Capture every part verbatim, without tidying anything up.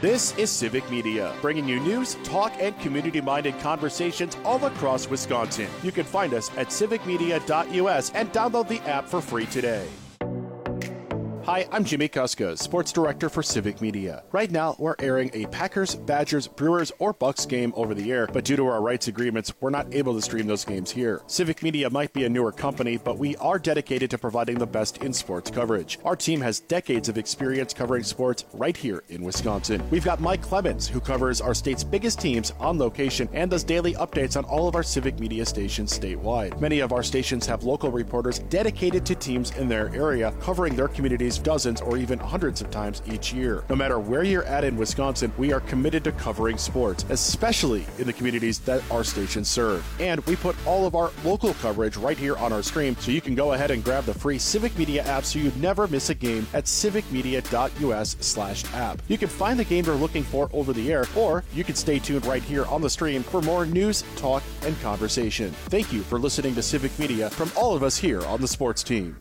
This is Civic Media, bringing you news, talk, and community-minded conversations all across Wisconsin. You can find us at civic media dot U S and download the app for free today. Hi, I'm Jimmy Kuska, Sports Director for Civic Media. Right now, we're airing a Packers, Badgers, Brewers, or Bucks game over the air, but due to our rights agreements, we're not able to stream those games here. Civic Media might be a newer company, but we are dedicated to providing the best in sports coverage. Our team has decades of experience covering sports right here in Wisconsin. We've got Mike Clemens, who covers our state's biggest teams on location and does daily updates on all of our Civic Media stations statewide. Many of our stations have local reporters dedicated to teams in their area, covering their communities dozens or even hundreds of times each year. No matter where you're at in Wisconsin, we are committed to covering sports, especially in the communities that our stations serve. And we put all of our local coverage right here on our stream, so you can go ahead and grab the free Civic Media app so you never miss a game at civic media dot U S slash app. You can find the game you're looking for over the air, or you can stay tuned right here on the stream for more news, talk, and conversation. Thank you for listening to Civic Media from all of us here on the sports team.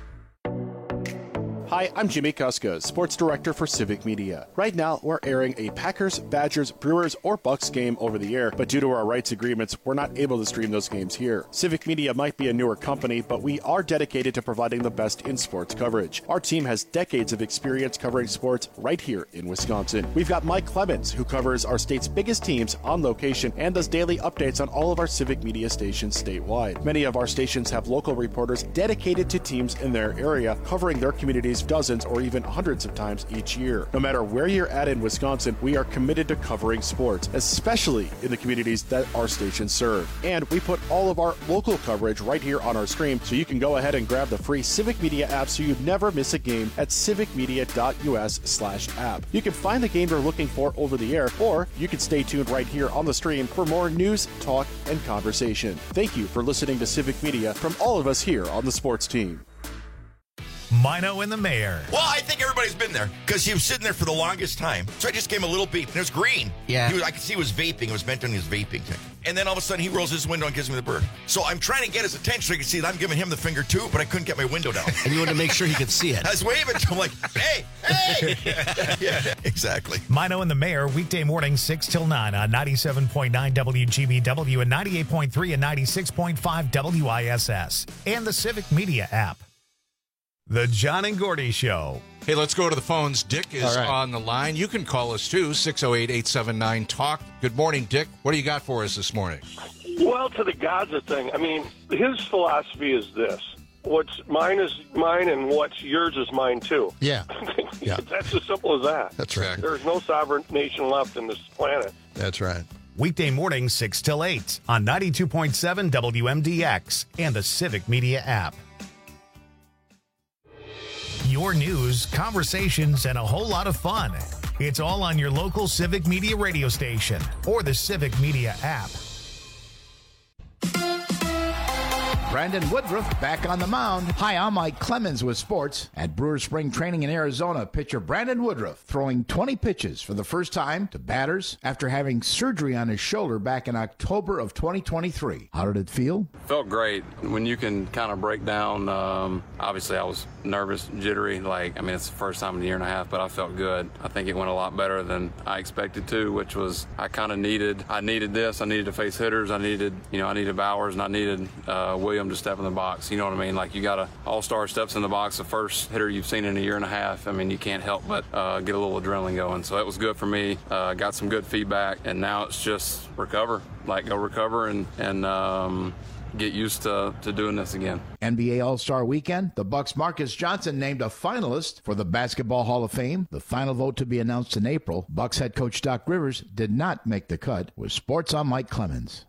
Hi, I'm Jimmy Kuska, Sports Director for Civic Media. Right now, we're airing a Packers, Badgers, Brewers, or Bucks game over the air, but due to our rights agreements, we're not able to stream those games here. Civic Media might be a newer company, but we are dedicated to providing the best in sports coverage. Our team has decades of experience covering sports right here in Wisconsin. We've got Mike Clemens, who covers our state's biggest teams on location and does daily updates on all of our Civic Media stations statewide. Many of our stations have local reporters dedicated to teams in their area, covering their communities dozens or even hundreds of times each year. No matter where you're at in Wisconsin, we are committed to covering sports, especially in the communities that our stations serve. And we put all of our local coverage right here on our stream, so you can go ahead and grab the free Civic Media app so you never miss a game at civic media dot U S slash app. You can find the game you're looking for over the air, or you can stay tuned right here on the stream for more news, talk, and conversation. Thank you for listening to Civic Media from all of us here on the sports team. Mino and the Mayor. Well, I think everybody's been there because he was sitting there for the longest time. So I just gave him a little beep, and it was green. Yeah. He was, I could see he was vaping. It was meant on his vaping thing. And then all of a sudden, he rolls his window and gives me the bird. So I'm trying to get his attention so he can see that I'm giving him the finger, too, but I couldn't get my window down. And you wanted to make sure he could see it. I was waving to him like, hey, hey. Yeah, exactly. Mino and the Mayor, weekday morning, six till nine on ninety-seven point nine W G B W and ninety-eight point three and ninety-six point five W I S S. And the Civic Media app. The John and Gordy Show. Hey, let's go to the phones. Dick is right. on the line. You can call us, too, six oh eight, eight seven nine, talk. Good morning, Dick. What do you got for us this morning? Well, to the Gaza thing, I mean, his philosophy is this. What's mine is mine, and what's yours is mine, too. Yeah. yeah. That's as simple as that. That's right. There's no sovereign nation left in this planet. That's right. Weekday morning, six till eight on ninety-two point seven W M D X and the Civic Media app. Your news, conversations, and a whole lot of fun. It's all on your local Civic Media radio station or the Civic Media app. Brandon Woodruff back on the mound. Hi, I'm Mike Clemens with sports. At Brewers Spring Training in Arizona, pitcher Brandon Woodruff throwing twenty pitches for the first time to batters after having surgery on his shoulder back in October of twenty twenty-three. How did it feel? Felt great. When you can kind of break down, um, obviously I was nervous, jittery. Like, I mean, it's the first time in a year and a half, but I felt good. I think it went a lot better than I expected to, which was I kind of needed, I needed this. I needed to face hitters. I needed, you know, I needed Bowers, and I needed uh, Williams to step in the box. You know what I mean? Like, you got a all-star steps in the box, the first hitter you've seen in a year and a half. I mean, you can't help but uh, get a little adrenaline going. So that was good for me. Uh, got some good feedback, and now it's just recover. Like, go recover and, and um, get used to, to doing this again. N B A All-Star Weekend, the Bucks' Marcus Johnson named a finalist for the Basketball Hall of Fame. The final vote to be announced in April. Bucks head coach Doc Rivers did not make the cut. With sports, I'm Mike Clemens.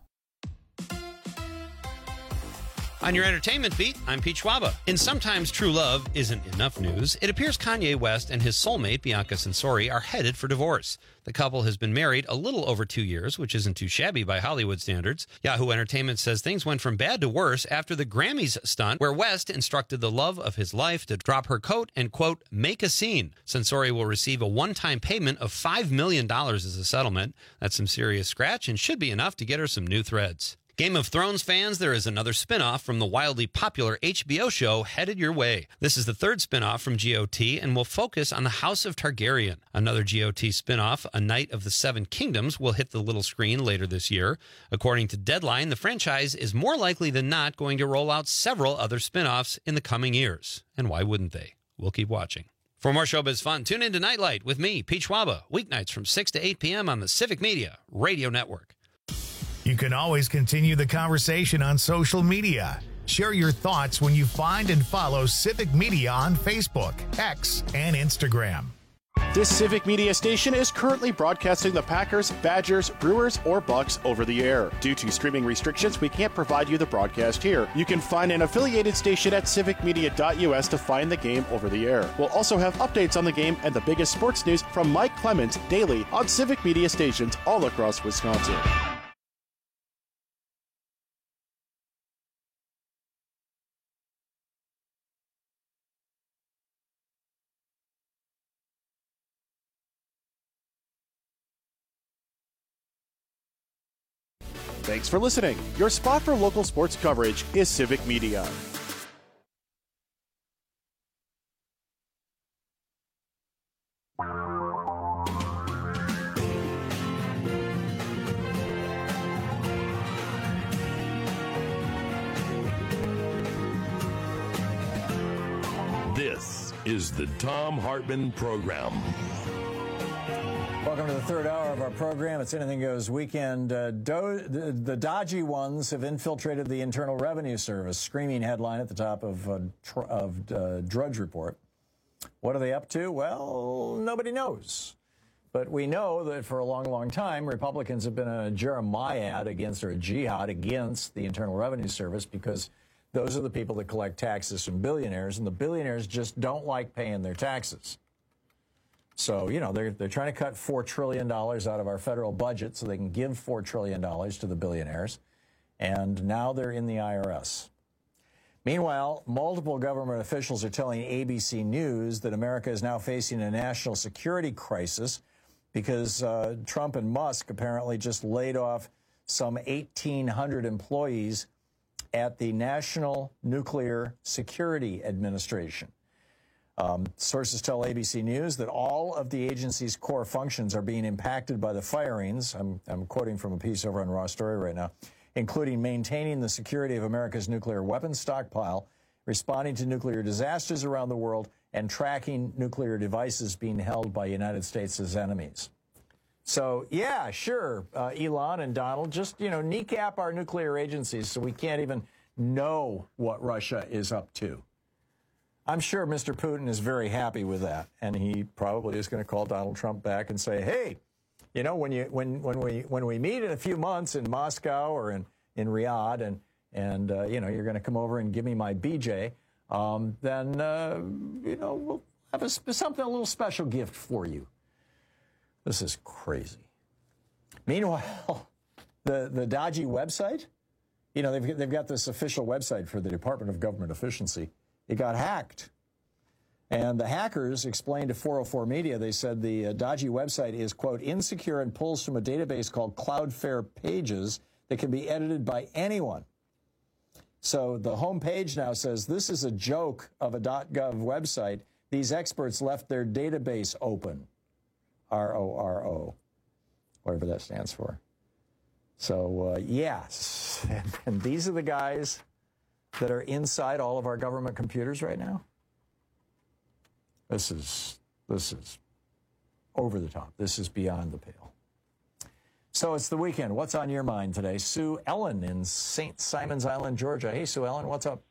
On your entertainment beat, I'm Pete Schwaba. In Sometimes True Love Isn't Enough news, it appears Kanye West and his soulmate, Bianca Censori, are headed for divorce. The couple has been married a little over two years, which isn't too shabby by Hollywood standards. Yahoo Entertainment says things went from bad to worse after the Grammys stunt, where West instructed the love of his life to drop her coat and, quote, make a scene. Censori will receive a one-time payment of five million dollars as a settlement. That's some serious scratch and should be enough to get her some new threads. Game of Thrones fans, there is another spinoff from the wildly popular H B O show headed your way. This is the third spinoff from G O T and will focus on the House of Targaryen. Another G O T spinoff, A Knight of the Seven Kingdoms, will hit the little screen later this year. According to Deadline, the franchise is more likely than not going to roll out several other spinoffs in the coming years. And why wouldn't they? We'll keep watching. For more showbiz fun, tune in to Nightlight with me, Pete Schwaba, weeknights from six to eight p.m. on the Civic Media Radio Network. You can always continue the conversation on social media. Share your thoughts when you find and follow Civic Media on Facebook, X, and Instagram. This Civic Media station is currently broadcasting the Packers, Badgers, Brewers, or Bucks over the air. Due to streaming restrictions, we can't provide you the broadcast here. You can find an affiliated station at civic media dot u s to find the game over the air. We'll also have updates on the game and the biggest sports news from Mike Clemens daily on Civic Media stations all across Wisconsin. Thanks for listening. Your spot for local sports coverage is Civic Media. This is the Thom Hartmann Program. Welcome to the third hour of our program. It's Anything Goes Weekend. Uh, do, the, the dodgy ones have infiltrated the Internal Revenue Service. Screaming headline at the top of, uh, tr- of uh, Drudge Report. What are they up to? Well, nobody knows. But we know that for a long, long time, Republicans have been a Jeremiad against, or a jihad against, the Internal Revenue Service because those are the people that collect taxes from billionaires, and the billionaires just don't like paying their taxes. So, you know, they're, they're trying to cut four trillion dollars out of our federal budget so they can give four trillion dollars to the billionaires. And now they're in the I R S. Meanwhile, multiple government officials are telling A B C News that America is now facing a national security crisis because uh, Trump and Musk apparently just laid off some eighteen hundred employees at the National Nuclear Security Administration. Um, sources tell A B C News that all of the agency's core functions are being impacted by the firings. I'm, I'm quoting from a piece over on Raw Story right now, including maintaining the security of America's nuclear weapons stockpile, responding to nuclear disasters around the world, and tracking nuclear devices being held by United States' enemies. So, yeah, sure, uh, Elon and Donald, just, you know, kneecap our nuclear agencies so we can't even know what Russia is up to. I'm sure Mister Putin is very happy with that, and he probably is going to call Donald Trump back and say, hey, you know, when you when when we when we meet in a few months in Moscow or in, in Riyadh, and and uh, you know, you're going to come over and give me my B J, um, then uh, you know, we'll have a, something a little special gift for you. This is crazy. Meanwhile, the the dodgy website, you know, they've they've got this official website for the Department of Government Efficiency. It got hacked. And the hackers explained to four oh four Media, they said the uh, dodgy website is, quote, insecure and pulls from a database called Cloudflare Pages that can be edited by anyone. So the home page now says, this is a joke of a .gov website. These experts left their database open. R O R O, whatever that stands for. So, uh, yes, and, and these are the guys that are inside all of our government computers right now. This is this is over the top. This is beyond the pale. So it's the weekend. What's on your mind today? Sue Ellen in Saint Simons Island, Georgia. Hey, Sue Ellen, what's up?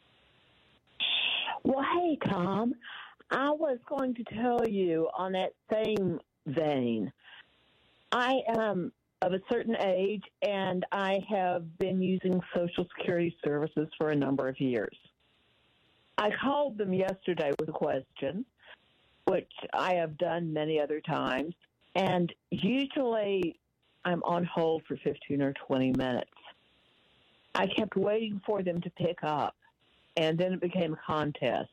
Well, hey, Tom. I was going to tell you on that same vein. I am of a certain age, and I have been using Social Security services for a number of years. I called them yesterday with a question, which I have done many other times, and usually I'm on hold for fifteen or twenty minutes. I kept waiting for them to pick up, and then it became a contest.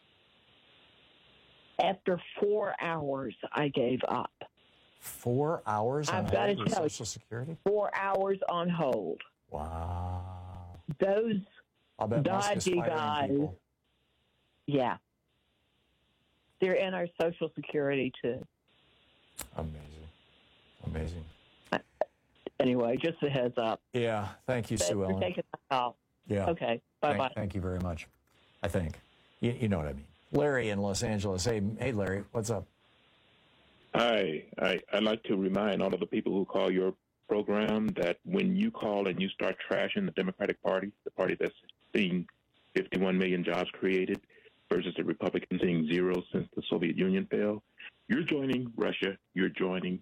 After four hours, I gave up. Four hours on I've got hold to for tell Social Security? Four hours on hold. Wow. Those I'll bet Musk is dodgy firing guys. people. Yeah. They're in our Social Security, too. Amazing. Amazing. Anyway, just a heads up. Yeah. Thank you, Thanks Sue for Ellen. taking my call. Yeah. Okay. Bye-bye. Thank, thank you very much. I think. You, you know what I mean. Larry in Los Angeles. Hey, hey, Larry, what's up? Hi. I, I'd like to remind all of the people who call your program that when you call and you start trashing the Democratic Party, the party that's seeing fifty-one million jobs created versus the Republicans seeing zero since the Soviet Union fell, you're joining Russia, you're joining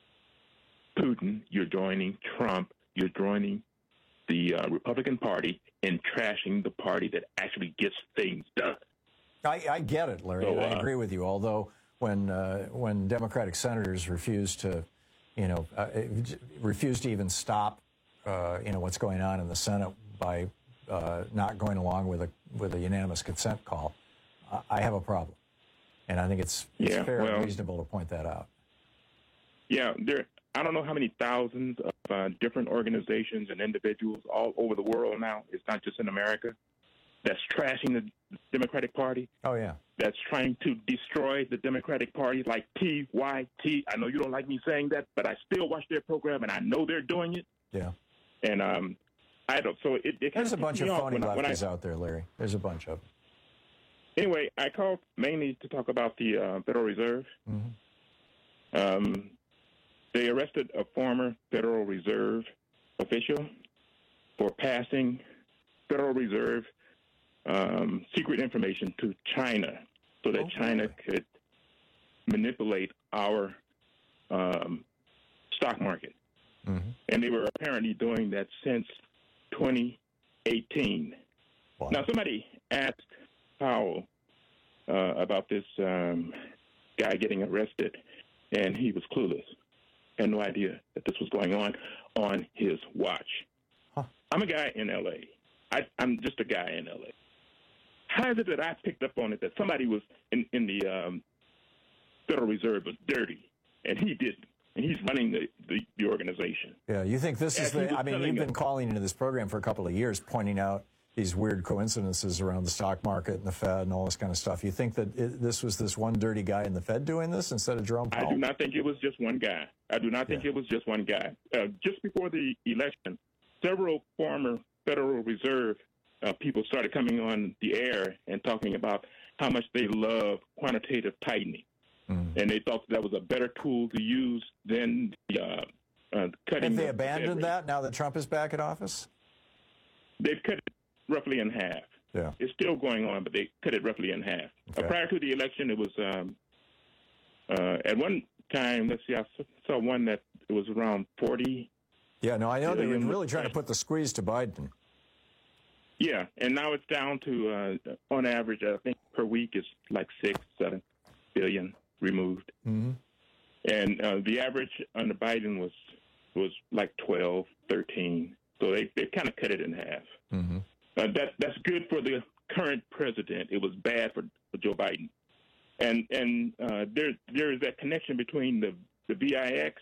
Putin, you're joining Trump, you're joining the uh, Republican Party in trashing the party that actually gets things done. I, I get it, Larry. So, uh, I agree with you. Although when uh, when Democratic senators refuse to, you know, uh, refuse to even stop, uh, you know, what's going on in the Senate by uh, not going along with a with a unanimous consent call, I, I have a problem, and I think it's, it's Yeah, fair well- and reasonable to point that out. Yeah, there. I don't know how many thousands of uh, different organizations and individuals all over the world now. It's not just in America. That's trashing the Democratic Party. Oh yeah. That's trying to destroy the Democratic Party, like T Y T. I know you don't like me saying that, but I still watch their program, and I know they're doing it. Yeah. And um, I don't. So it. it There's a bunch of phony when I, when I, lefties out there, Larry. There's a bunch of them. Anyway, I called mainly to talk about the uh, Federal Reserve. Mm-hmm. Um, they arrested a former Federal Reserve official for passing Federal Reserve um, secret information to China so that Oh, China really? could manipulate our um, stock market. Mm-hmm. And they were apparently doing that since twenty eighteen. Wow. Now, somebody asked Powell uh, about this um, guy getting arrested, and he was clueless. Had no idea that this was going on on his watch. Huh. I'm a guy in L A. I, I'm just a guy in L A. How is it that I picked up on it that somebody was in, in the um, Federal Reserve was dirty, and he didn't, and he's running the, the, the organization? Yeah, you think this As is he the, was I mean, telling you've been us- calling into this program for a couple of years, pointing out these weird coincidences around the stock market and the Fed and all this kind of stuff. You think that it, this was this one dirty guy in the Fed doing this instead of Jerome Powell? I do not think it was just one guy. I do not think Yeah. it was just one guy. Uh, just before the election, several former Federal Reserve uh, people started coming on the air and talking about how much they love quantitative tightening. Mm. And they thought that was a better tool to use than the uh, uh, cutting. Have they the abandoned Fed rate. that now that Trump is back in office? They've cut it roughly in half. Yeah. It's still going on, but they cut it roughly in half. Okay. Uh, prior to the election, it was um, uh, at one time. Let's see, I saw one that it was around forty. Yeah, no, I know they were billion. really trying to put the squeeze to Biden. Yeah, and now it's down to uh, on average, I think per week is like six, seven billion removed, Mm-hmm. and uh, the average under Biden was was like twelve, thirteen. So they they kind of cut it in half. Mm-hmm. Uh, that that's good for the current president. It was bad for, for Joe Biden, and and uh, there there is that connection between the the V I X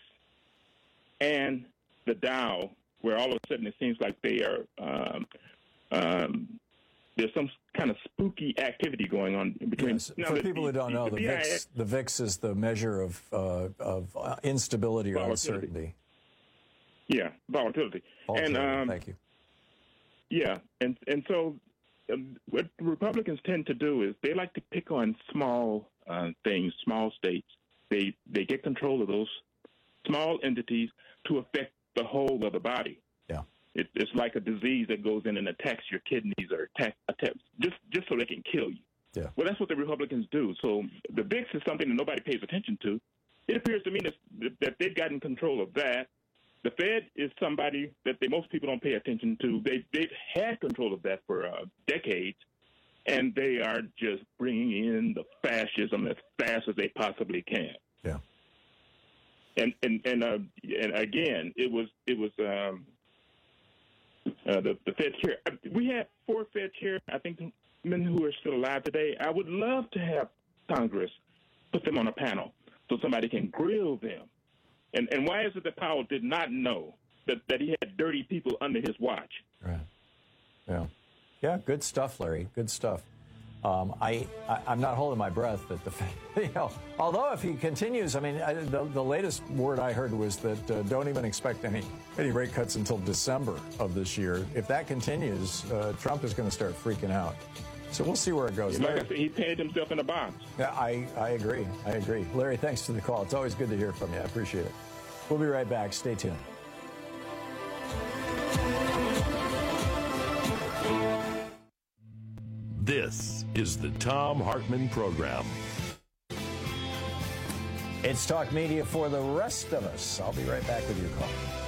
and the Dow, where all of a sudden it seems like they are um, um, there's some kind of spooky activity going on between. Yes. Now, For the- people who don't know, the V I X VIX, the VIX is the measure of uh, of uh, instability or Volatility. uncertainty. Yeah, volatility. Volatility, And um, thank you. yeah, and and so um, what Republicans tend to do is they like to pick on small uh, things, small states. They they get control of those small entities to affect the whole of the body. Yeah, it, it's like a disease that goes in and attacks your kidneys or attack, attack just just so they can kill you. Yeah. Well, that's what the Republicans do. So the V I X is something that nobody pays attention to. It appears to me that, that they've gotten control of that. The Fed is somebody that they, most people don't pay attention to. They, they've had control of that for uh, decades, and they are just bringing in the fascism as fast as they possibly can. Yeah. And and and, uh, and again, it was it was um, uh, the the Fed chair. We have four Fed chairs. I think men who are still alive today. I would love to have Congress put them on a panel so somebody can grill them. And and why is it that Powell did not know that, that he had dirty people under his watch. Right. Yeah. Yeah, good stuff, Larry. Good stuff. Um, I, I, I'm not holding my breath that the, you know, although if he continues, I mean, I, the, the latest word I heard was that uh, don't even expect any, any rate cuts until December of this year. If that continues, uh, Trump is going to start freaking out. So we'll see where it goes. Like Larry, I said, he painted himself in a box. Yeah, I, I agree. I agree. Larry, thanks for the call. It's always good to hear from you. I appreciate it. We'll be right back. Stay tuned. This is the Thom Hartmann Program. It's Talk Media for the rest of us. I'll be right back with your call.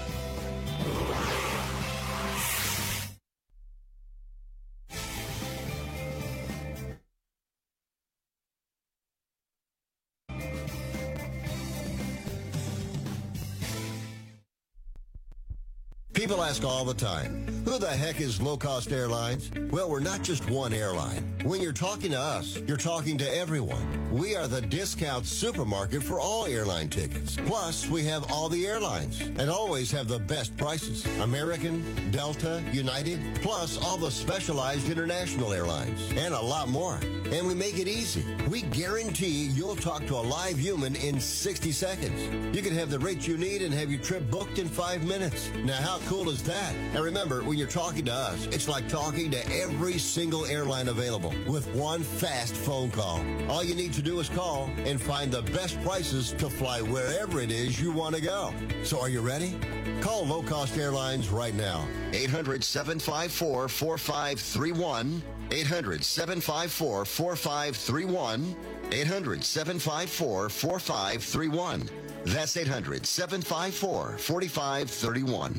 People ask all the time, who the heck is Low Cost Airlines? Well, we're not just one airline. When you're talking to us, you're talking to everyone. We are the discount supermarket for all airline tickets. Plus, we have all the airlines and always have the best prices. American, Delta, United, plus all the specialized international airlines and a lot more. And we make it easy. We guarantee you'll talk to a live human in sixty seconds. You can have the rates you need and have your trip booked in five minutes. Now, how cool is that? And remember, when you're talking to us, it's like talking to every single airline available with one fast phone call. All you need to do is call and find the best prices to fly wherever it is you want to go. So are you ready? Call Low Cost Airlines right now. eight hundred, seven five four, four five three one. eight hundred, seven five four, four five three one. eight hundred, seven five four, four five three one. That's eight hundred, seven five four, four five three one.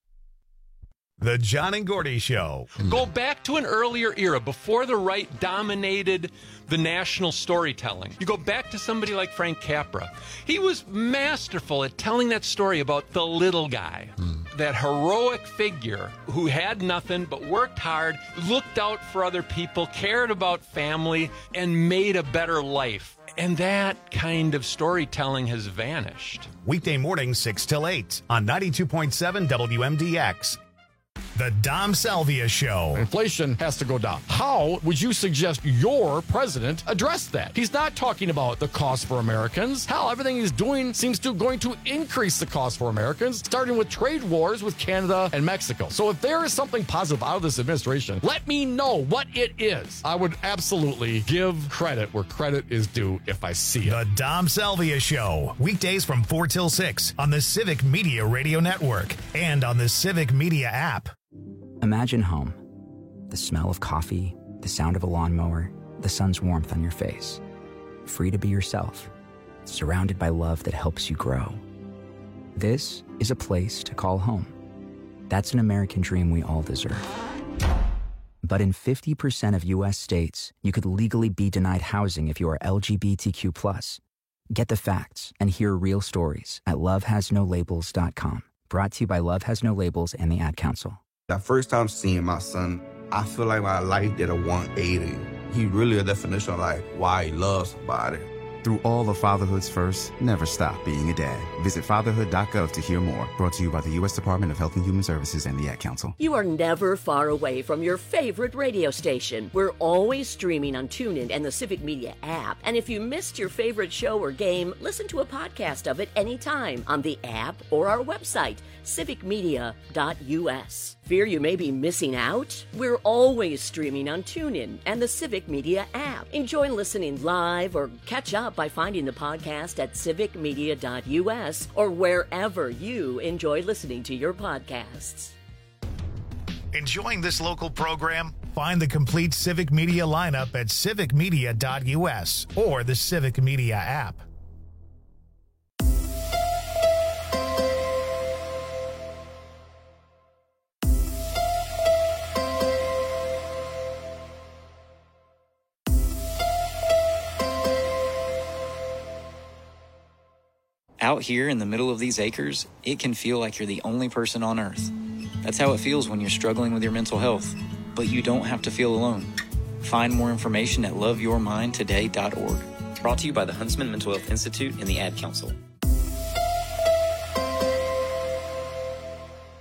The John and Gordy Show. Go back to an earlier era before the right dominated the national storytelling. You go back to somebody like Frank Capra. He was masterful at telling that story about the little guy, mm. that heroic figure who had nothing but worked hard, looked out for other people, cared about family, and made a better life. And that kind of storytelling has vanished. Weekday morning, six till eight on ninety-two point seven W M D X. The Dom Salvia Show. Inflation has to go down. How would you suggest your president address that? He's not talking about the cost for Americans. Hell, everything he's doing seems to going to increase the cost for Americans, starting with trade wars with Canada and Mexico. So if there is something positive out of this administration, let me know what it is. I would absolutely give credit where credit is due if I see it. The Dom Salvia Show. Weekdays from four till six on the Civic Media Radio Network and on the Civic Media app. Imagine home. The smell of coffee, the sound of a lawnmower, the sun's warmth on your face. Free to be yourself, surrounded by love that helps you grow. This is a place to call home. That's an American dream we all deserve. But in fifty percent of U S states, you could legally be denied housing if you are L G B T Q plus. Get the facts and hear real stories at love has no labels dot com. Brought to you by Love Has No Labels and the Ad Council. The first time seeing my son, I feel like my life did a one eighty. He really a definition of like why he loves somebody. Through all of fatherhood's first, never stop being a dad. Visit fatherhood dot gov to hear more. Brought to you by the U S Department of Health and Human Services and the Ad Council. You are never far away from your favorite radio station. We're always streaming on TuneIn and the Civic Media app. And if you missed your favorite show or game, listen to a podcast of it anytime on the app or our website, civic media dot U S. Fear you may be missing out? We're always streaming on TuneIn and the Civic Media app. Enjoy listening live or catch up by finding the podcast at civic media dot U S or wherever you enjoy listening to your podcasts. Enjoying this local program? Find the complete Civic Media lineup at civic media dot U S or the Civic Media app. Out here in the middle of these acres, it can feel like you're the only person on Earth. That's how it feels when you're struggling with your mental health. But you don't have to feel alone. Find more information at love your mind today dot org. Brought to you by the Huntsman Mental Health Institute and the Ad Council.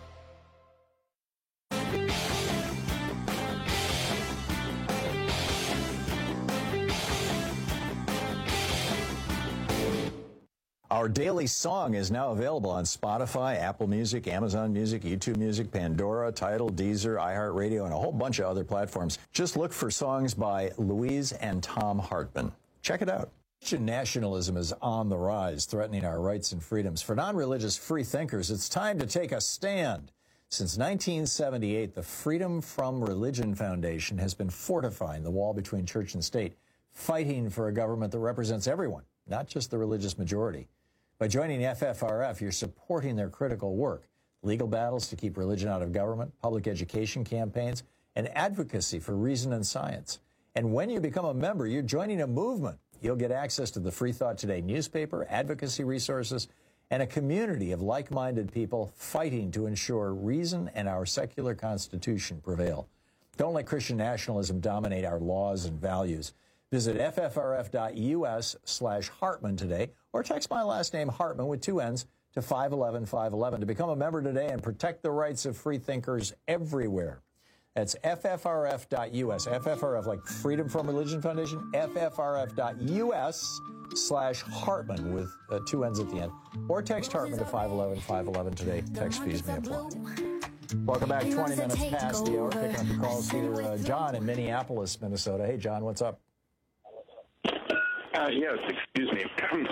Our daily song is now available on Spotify, Apple Music, Amazon Music, YouTube Music, Pandora, Tidal, Deezer, iHeartRadio, and a whole bunch of other platforms. Just look for songs by Louise and Tom Hartman. Check it out. Christian nationalism is on the rise, threatening our rights and freedoms. For non-religious free thinkers, it's time to take a stand. Since nineteen seventy-eight, the Freedom from Religion Foundation has been fortifying the wall between church and state, fighting for a government that represents everyone, not just the religious majority. By joining F F R F, you're supporting their critical work, legal battles to keep religion out of government, public education campaigns, and advocacy for reason and science. And when you become a member, you're joining a movement. You'll get access to the Free Thought Today newspaper, advocacy resources, and a community of like-minded people fighting to ensure reason and our secular Constitution prevail. Don't let Christian nationalism dominate our laws and values. Visit ffrf.us slash Hartman today, or text my last name Hartman with two N's to five one one, five one one to become a member today and protect the rights of free thinkers everywhere. That's ffrf.us, F F R F like Freedom from Religion Foundation, ffrf.us slash Hartman with uh, two N's at the end, or text Hartman to five one one, five one one today. Text fees may apply. Welcome back, twenty minutes past the hour, picking up the calls here. Uh, John in Minneapolis, Minnesota. Hey, John, what's up? Uh, yes, excuse me.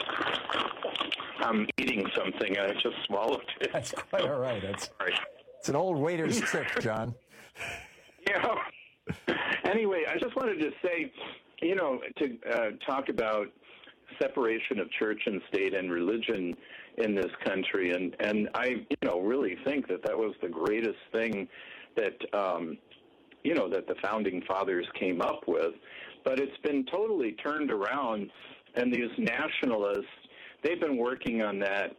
I'm eating something and I just swallowed it. That's quite all right. That's Sorry. It's an old waiter's trick, John. Yeah. Anyway, I just wanted to say, you know, to uh, talk about separation of church and state and religion in this country, and, and I, you know, really think that that was the greatest thing that, um, you know, that the Founding Fathers came up with. But it's been totally turned around, and these nationalists, they've been working on that,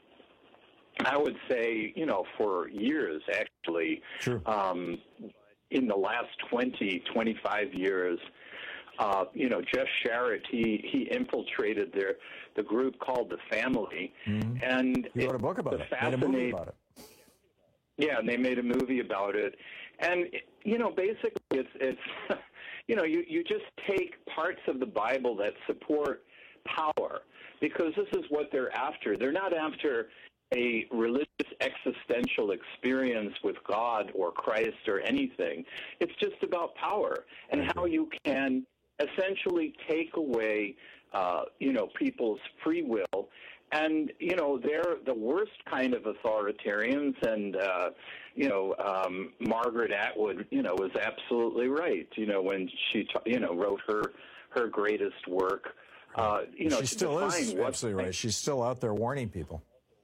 I would say, you know, for years, actually. Sure. Um, in the last twenty, twenty-five years, uh, you know, Jeff Sharrett, he, he infiltrated their, the group called The Family. Mm-hmm. And he wrote a book about it, made a movie about it. Yeah, and they made a movie about it. And, you know, basically it's, it's you know, you, you just take parts of the Bible that support power, because this is what they're after. They're not after a religious existential experience with God or Christ or anything. It's just about power and how you can essentially take away, uh, you know, people's free will. And, you know, they're the worst kind of authoritarians. And, uh, you know, um, Margaret Atwood, you know, was absolutely right, you know, when she, you know, wrote her, her greatest work. Uh, you know, she still is what, absolutely right. She's still out there warning people.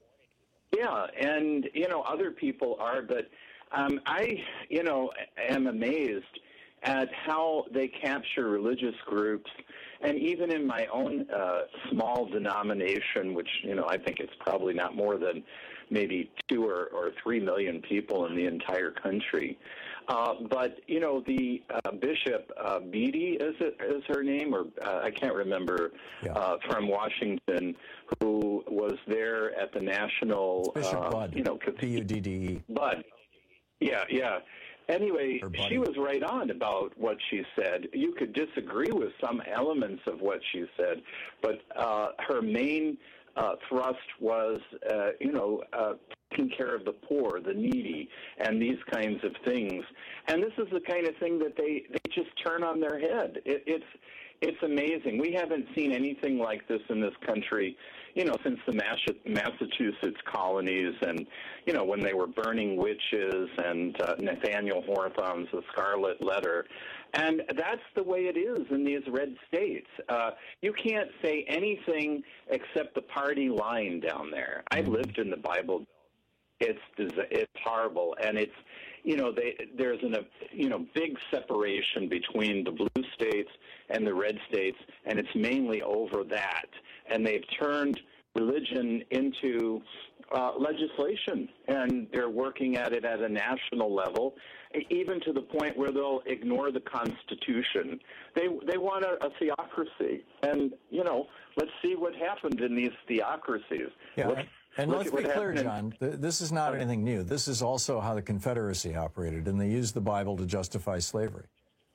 Yeah, and, you know, other people are, but um, I, you know, am amazed at how they capture religious groups. And even in my own uh, small denomination, which, you know, I think it's probably not more than maybe two or, or three million people in the entire country. Uh, but, you know, the uh, Bishop uh, Beatty, is, it, is her name, or uh, I can't remember, yeah. uh, from Washington, who was there at the National, Bishop uh, Budd, you know, P U D D E. Budd. Yeah, yeah. Anyway, she was right on about what she said. You could disagree with some elements of what she said, but uh, her main uh, thrust was, uh, you know, uh, taking care of the poor, the needy, and these kinds of things. And this is the kind of thing that they, they just turn on their head. It, it's it's amazing. We haven't seen anything like this in this country, you know, since the Massachusetts colonies and, you know, when they were burning witches and uh, Nathaniel Hawthorne's The Scarlet Letter. And that's the way it is in these red states. Uh, you can't say anything except the party line down there. I lived in the Bible. It's it's horrible, and it's, you know, they, there's an, a you know big separation between the blue states and the red states, and it's mainly over that. And they've turned religion into uh, legislation, and they're working at it at a national level, even to the point where they'll ignore the Constitution. They they want a, a theocracy, and you know, let's see what happened in these theocracies. Yeah. Let's, And Look let's at be what clear, happened in- John, th- this is not anything new. This is also how the Confederacy operated, and they used the Bible to justify slavery.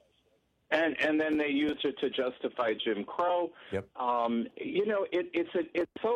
And and then they used it to justify Jim Crow. Yep. Um, you know, it, it's a, it's so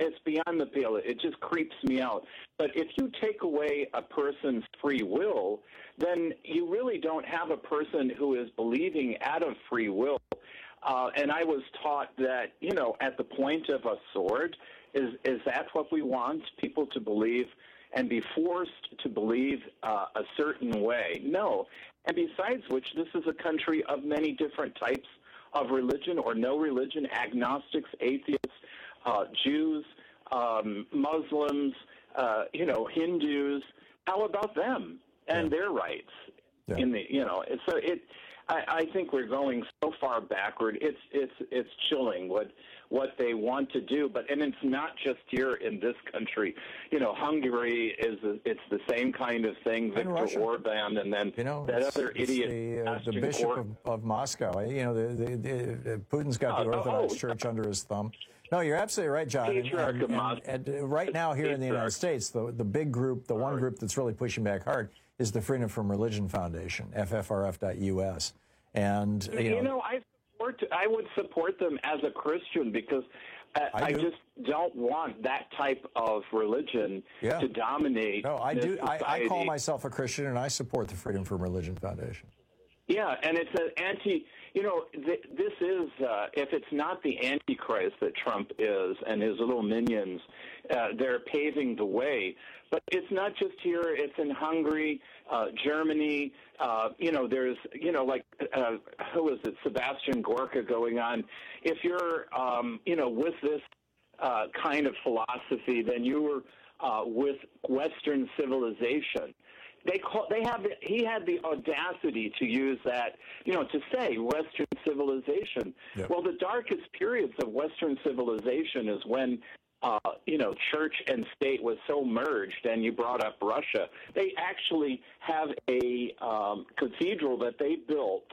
it's beyond the pale. It just creeps me out. But if you take away a person's free will, then you really don't have a person who is believing out of free will. Uh, and I was taught that, you know, at the point of a sword, is is that what we want? People to believe and be forced to believe uh, a certain way? No. And besides which, this is a country of many different types of religion or no religion, agnostics, atheists, uh, Jews, um, Muslims, uh, you know, Hindus. How about them and yeah. their rights? Yeah. In the, you know, so it. I, I think we're going so far backward. It's it's it's chilling what what they want to do. But and it's not just here in this country. You know, Hungary is a, it's the same kind of thing. Viktor Orban, and then you know, that it's, other it's idiot, the, uh, the bishop of, of Moscow. You know, the, the, the, Putin's got the uh, Orthodox oh, Church under his thumb. No, you're absolutely right, John. And, and, and, and right now here in the United States, the the big group, the one group that's really pushing back hard is the Freedom from Religion Foundation, F F R F dot U S. And you know, you know, I support. I would support them as a Christian because I, I, I just don't want that type of religion yeah. to dominate. No, I do. I, I call society. myself a Christian, and I support the Freedom from Religion Foundation. Yeah, and it's an anti. You know, th- this is uh, if it's not the Antichrist that Trump is and his little minions, uh, they're paving the way. But it's not just here; it's in Hungary, uh, Germany. Uh, you know, there's, you know, like uh, who is it? Sebastian Gorka going on. If you're, um, you know, with this uh, kind of philosophy, then you're uh, with Western civilization. They call, they have, he had the audacity to use that, you know, to say Western civilization. Yep. Well, the darkest periods of Western civilization is when, uh, you know, church and state was so merged, and you brought up Russia. They actually have a um, cathedral that they built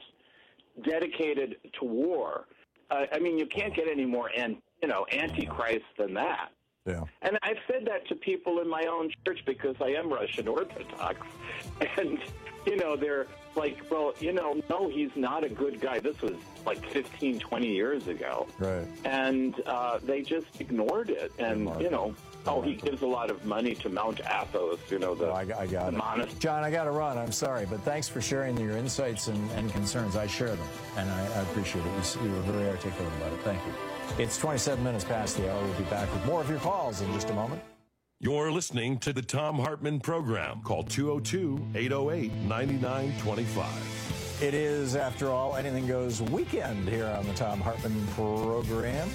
dedicated to war. Uh, I mean, you can't get any more, an, you know, antichrist than that. Yeah. And I've said that to people in my own church because I am Russian Orthodox. And, you know, they're like, well, you know, no, he's not a good guy. This was like fifteen, twenty years ago. Right. And uh, they just ignored it. And, Mark. you know, oh, he gives a lot of money to Mount Athos, you know, the, no, I, I got the it. monastery. John, I got to run. I'm sorry. But thanks for sharing your insights and, and concerns. I share them. And I, I appreciate it. You, you were very articulate about it. Thank you. It's twenty-seven minutes past the hour. We'll be back with more of your calls in just a moment. You're listening to the Thom Hartmann Program. Call two oh two, eight oh eight, nine nine two five. It is, after all, Anything Goes weekend here on the Thom Hartmann Program,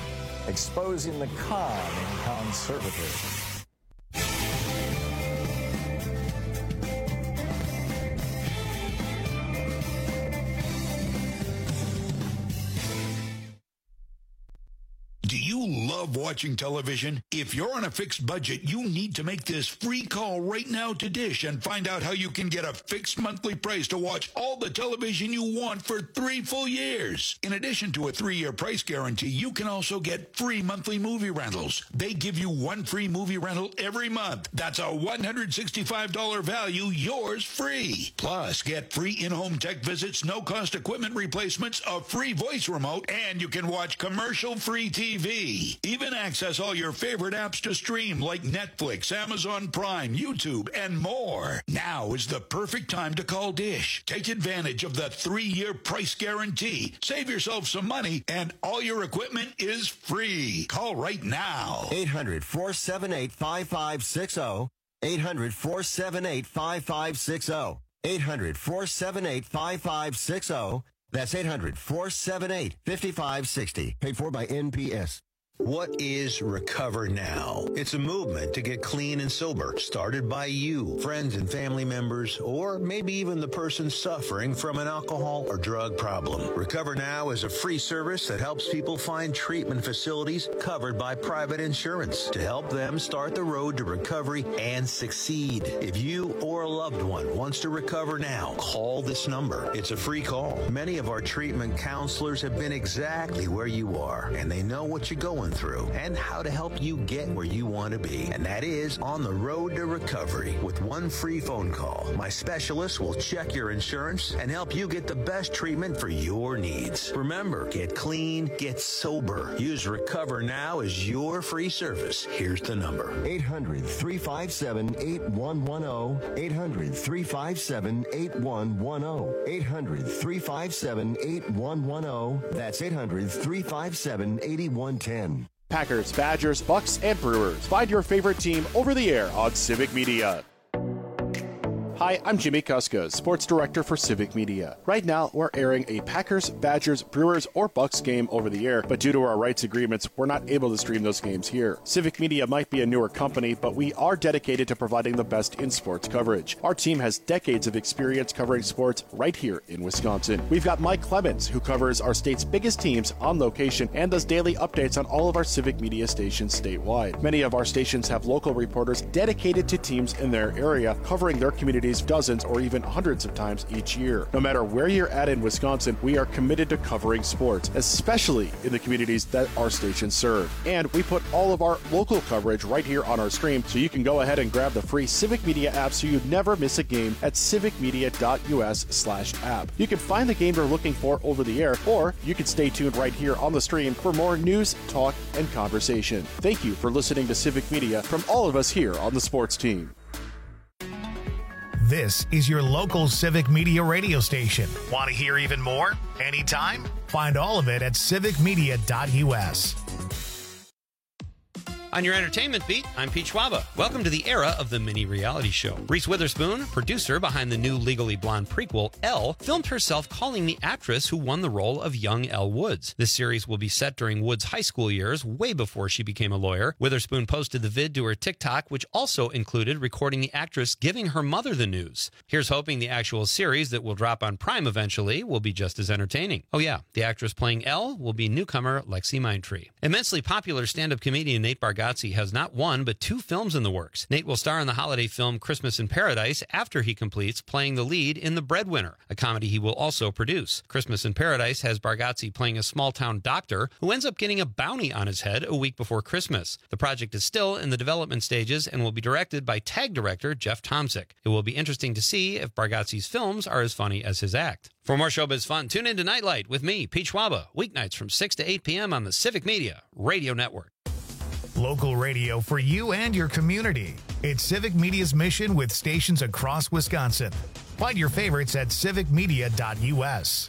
exposing the con in conservatism. Do you love watching television? If you're on a fixed budget, you need to make this free call right now to Dish and find out how you can get a fixed monthly price to watch all the television you want for three full years. In addition to a three-year price guarantee, you can also get free monthly movie rentals. They give you one free movie rental every month. That's a one hundred sixty-five dollars value, yours free. Plus, get free in-home tech visits, no-cost equipment replacements, a free voice remote, and you can watch commercial-free T V. Even access all your favorite apps to stream like Netflix, Amazon Prime, YouTube, and more. Now is the perfect time to call Dish. Take advantage of the three-year price guarantee. Save yourself some money, and all your equipment is free. Call right now. eight hundred, four seven eight, five five six zero. eight hundred, four seven eight, five five six zero. eight hundred, four seven eight, five five six zero. That's eight hundred, four seven eight, five five six zero. Paid for by N P S. What is Recover Now? It's a movement to get clean and sober, started by you, friends and family members, or maybe even the person suffering from an alcohol or drug problem. Recover Now is a free service that helps people find treatment facilities covered by private insurance to help them start the road to recovery and succeed. If you or a loved one wants to recover now, call this number. It's a free call. Many of our treatment counselors have been exactly where you are, and they know what you're going going through and how to help you get where you want to be. And that is on the road to recovery. With one free phone call, my specialist will check your insurance and help you get the best treatment for your needs. Remember, get clean, get sober. Use Recover Now as your free service. Here's the number. eight hundred, three five seven, eight one one zero. eight hundred, three five seven, eight one one zero. eight hundred, three five seven, eight one one zero. That's eight hundred, three five seven, eight one one zero. Packers, Badgers, Bucks, and Brewers. Find your favorite team over the air on Civic Media. Hi, I'm Jimmy Kuska, Sports Director for Civic Media. Right now, we're airing a Packers, Badgers, Brewers, or Bucks game over the air, but due to our rights agreements, we're not able to stream those games here. Civic Media might be a newer company, but we are dedicated to providing the best in sports coverage. Our team has decades of experience covering sports right here in Wisconsin. We've got Mike Clemens, who covers our state's biggest teams on location and does daily updates on all of our Civic Media stations statewide. Many of our stations have local reporters dedicated to teams in their area, covering their community dozens or even hundreds of times each year. No matter where you're at in Wisconsin, we are committed to covering sports, especially in the communities that our stations serve. And we put all of our local coverage right here on our stream, so you can go ahead and grab the free Civic Media app so you never miss a game at civicmedia.us slash app. You can find the game you're looking for over the air, or you can stay tuned right here on the stream for more news, talk, and conversation. Thank you for listening to Civic Media from all of us here on the sports team. This is your local Civic Media radio station. Want to hear even more? Anytime? Find all of it at civic media dot u s. On your entertainment beat, I'm Pete Schwaba. Welcome to the era of the mini reality show. Reese Witherspoon, producer behind the new Legally Blonde prequel, Elle, filmed herself calling the actress who won the role of young Elle Woods. This series will be set during Woods' high school years, way before she became a lawyer. Witherspoon posted the vid to her TikTok, which also included recording the actress giving her mother the news. Here's hoping the actual series that will drop on Prime eventually will be just as entertaining. Oh yeah, the actress playing Elle will be newcomer Lexi Mindtree. Immensely popular stand-up comedian Nate Bargatze has not one, but two films in the works. Nate will star in the holiday film Christmas in Paradise after he completes playing the lead in The Breadwinner, a comedy he will also produce. Christmas in Paradise has Bargatze playing a small-town doctor who ends up getting a bounty on his head a week before Christmas. The project is still in the development stages and will be directed by TAG director Jeff Tomsic. It will be interesting to see if Bargatze's films are as funny as his act. For more showbiz fun, tune in to Nightlight with me, Pete Schwaba, weeknights from six to eight p.m. on the Civic Media Radio Network. Local radio for you and your community. It's Civic Media's mission with stations across Wisconsin. Find your favorites at civic media dot u s.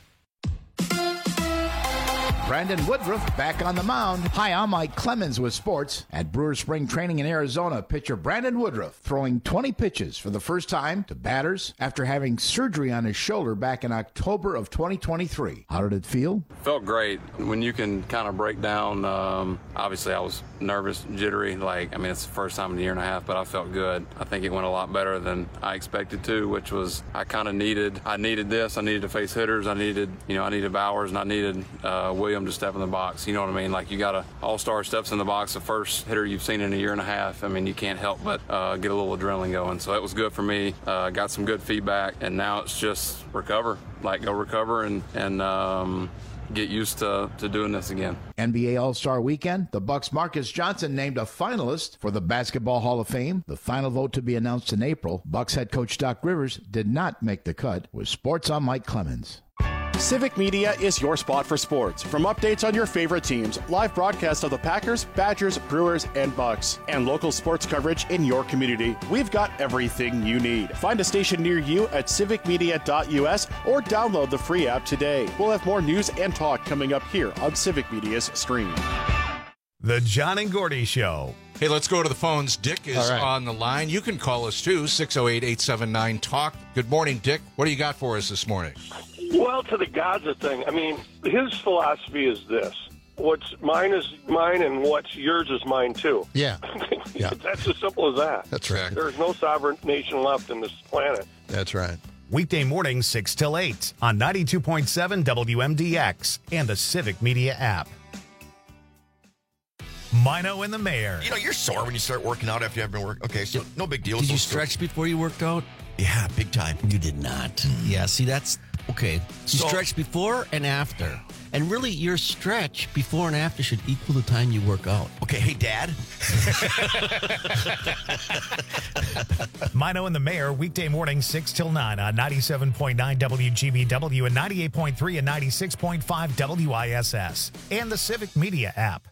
Brandon Woodruff back on the mound. Hi, I'm Mike Clemens with sports. At Brewers Spring Training in Arizona, pitcher Brandon Woodruff throwing twenty pitches for the first time to batters after having surgery on his shoulder back in October of twenty twenty-three. How did it feel? Felt great. When you can kind of break down, um, obviously I was nervous, jittery. Like, I mean, it's the first time in a year and a half, but I felt good. I think it went a lot better than I expected to, which was I kind of needed. I needed this. I needed to face hitters. I needed, you know, I needed Bowers, and I needed uh, Williams to step in the box. You know what I mean? Like, you got a all-star steps in the box, the first hitter you've seen in a year and a half. I mean, you can't help but uh, get a little adrenaline going. So it was good for me. Uh, got some good feedback, and now it's just recover. Like, go recover and and um, get used to, to doing this again. N B A All-Star Weekend, the Bucks' Marcus Johnson named a finalist for the Basketball Hall of Fame. The final vote to be announced in April. Bucks head coach Doc Rivers did not make the cut. With sports, I'm Mike Clemens. Civic Media is your spot for sports. From updates on your favorite teams, live broadcasts of the Packers, Badgers, Brewers, and Bucks, and local sports coverage in your community, we've got everything you need. Find a station near you at civic media dot u s or download the free app today. We'll have more news and talk coming up here on Civic Media's stream. The John and Gordy Show. Hey, let's go to the phones. Dick is right on the line. You can call us too, six oh eight, eight seven nine, talk. Good morning, Dick. What do you got for us this morning? Well, to the Gaza thing, I mean, his philosophy is this. What's mine is mine, and what's yours is mine, too. Yeah. yeah. That's as simple as that. That's right. There's no sovereign nation left in this planet. That's right. Weekday mornings, six till eight on ninety-two point seven W M D X and the Civic Media app. Mino and the Mayor. You know, you're sore when you start working out after you haven't worked. Okay, so no big deal. Did so you stretch before you worked out? Yeah, big time. You did not. Mm. Yeah, see, that's okay. You So- stretch before and after. And really, your stretch before and after should equal the time you work out. Okay, hey, Dad. Mino and the Mayor, weekday morning, six till nine on ninety-seven point nine W G B W and ninety-eight point three and ninety-six point five W I S S. And the Civic Media app.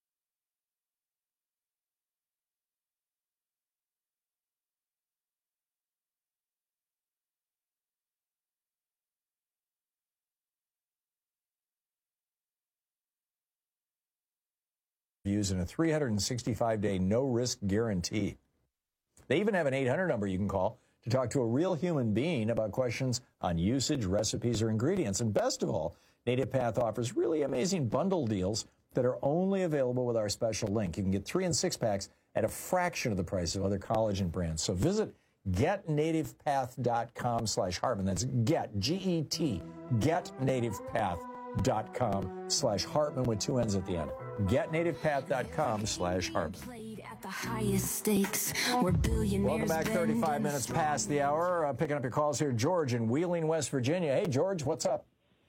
Using a three hundred sixty-five day no-risk guarantee. They even have an eight hundred number you can call to talk to a real human being about questions on usage, recipes, or ingredients. And best of all, Native Path offers really amazing bundle deals that are only available with our special link. You can get three and six packs at a fraction of the price of other collagen brands. So visit getnativepath.com slash Hartman. That's get, G E T, getnativepath.com slash Hartman with two N's at the end. getnativepath.com slash Hartman. The highest stakes. We're billionaires. Welcome back. thirty-five minutes past the hour. Uh, picking up your calls here. George in Wheeling, West Virginia. Hey, George, what's up?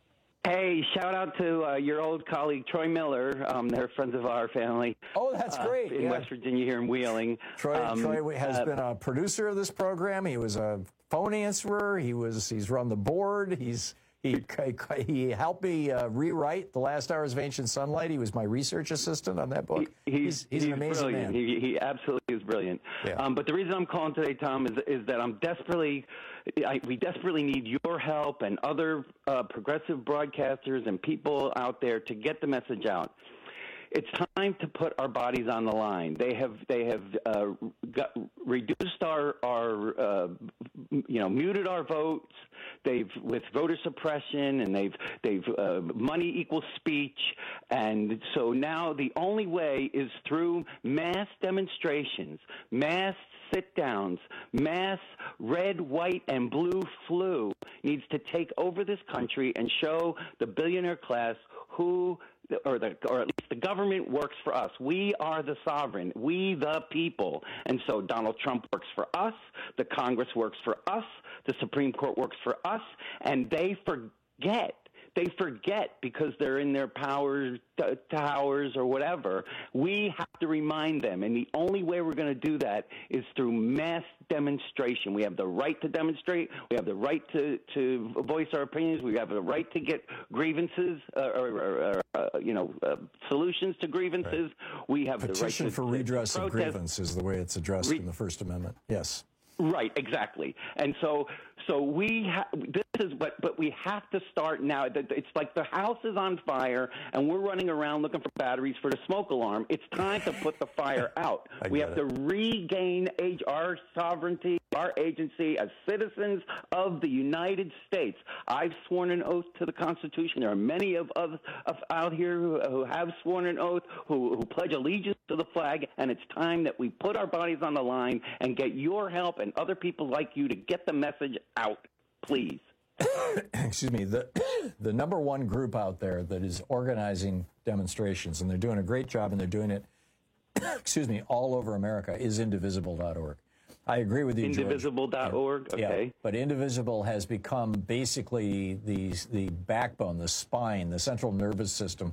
Hey, shout out to uh, your old colleague Troy Miller. Um, they're friends of our family. Oh, that's uh, great. In yeah. West Virginia here in Wheeling. Troy, um, Troy has uh, been a producer of this program. He was a phone answerer. He was. He's run the board. He's he he helped me uh, rewrite The Last Hours of Ancient Sunlight. He was my research assistant on that book. He, he's, he's, he's an amazing brilliant. man. He, he absolutely is brilliant. Yeah. Um, but the reason I'm calling today, Tom, is is that I'm desperately. I, we desperately need your help and other uh, progressive broadcasters and people out there to get the message out. It's time to put our bodies on the line. They have they have uh, got, reduced our our uh, you know muted our votes. They've with voter suppression and they've they've uh, money equals speech, and so now the only way is through mass demonstrations, mass sit-downs, mass red, white, and blue flu needs to take over this country and show the billionaire class who, or, the, or at least the government works for us. We are the sovereign. We the people. And so Donald Trump works for us. The Congress works for us. The Supreme Court works for us. And they forget. They forget because they're in their power t- towers or whatever. We have to remind them, and the only way we're going to do that is through mass demonstration. We have the right to demonstrate. We have the right to, to voice our opinions. We have the right to get grievances uh, or, or, or uh, you know, uh, solutions to grievances. Right. We have Petition the right to, for redress to of grievance is the way it's addressed Re- in the First Amendment. Yes. Right, exactly. And so, so we ha- this is what, but we have to start now. It's like the house is on fire, and we're running around looking for batteries for the smoke alarm. It's time to put the fire out. We have it. to regain age, our sovereignty, our agency as citizens of the United States. I've sworn an oath to the Constitution. There are many of us out here who, who have sworn an oath, who, who pledge allegiance to the flag, and it's time that we put our bodies on the line and get your help and other people like you to get the message out, please. Excuse me, the the number one group out there that is organizing demonstrations, and they're doing a great job, and they're doing it, excuse me, all over America, is indivisible dot org. I agree with you, indivisible dot org, George. okay. Yeah, but Indivisible has become basically the, the backbone, the spine, the central nervous system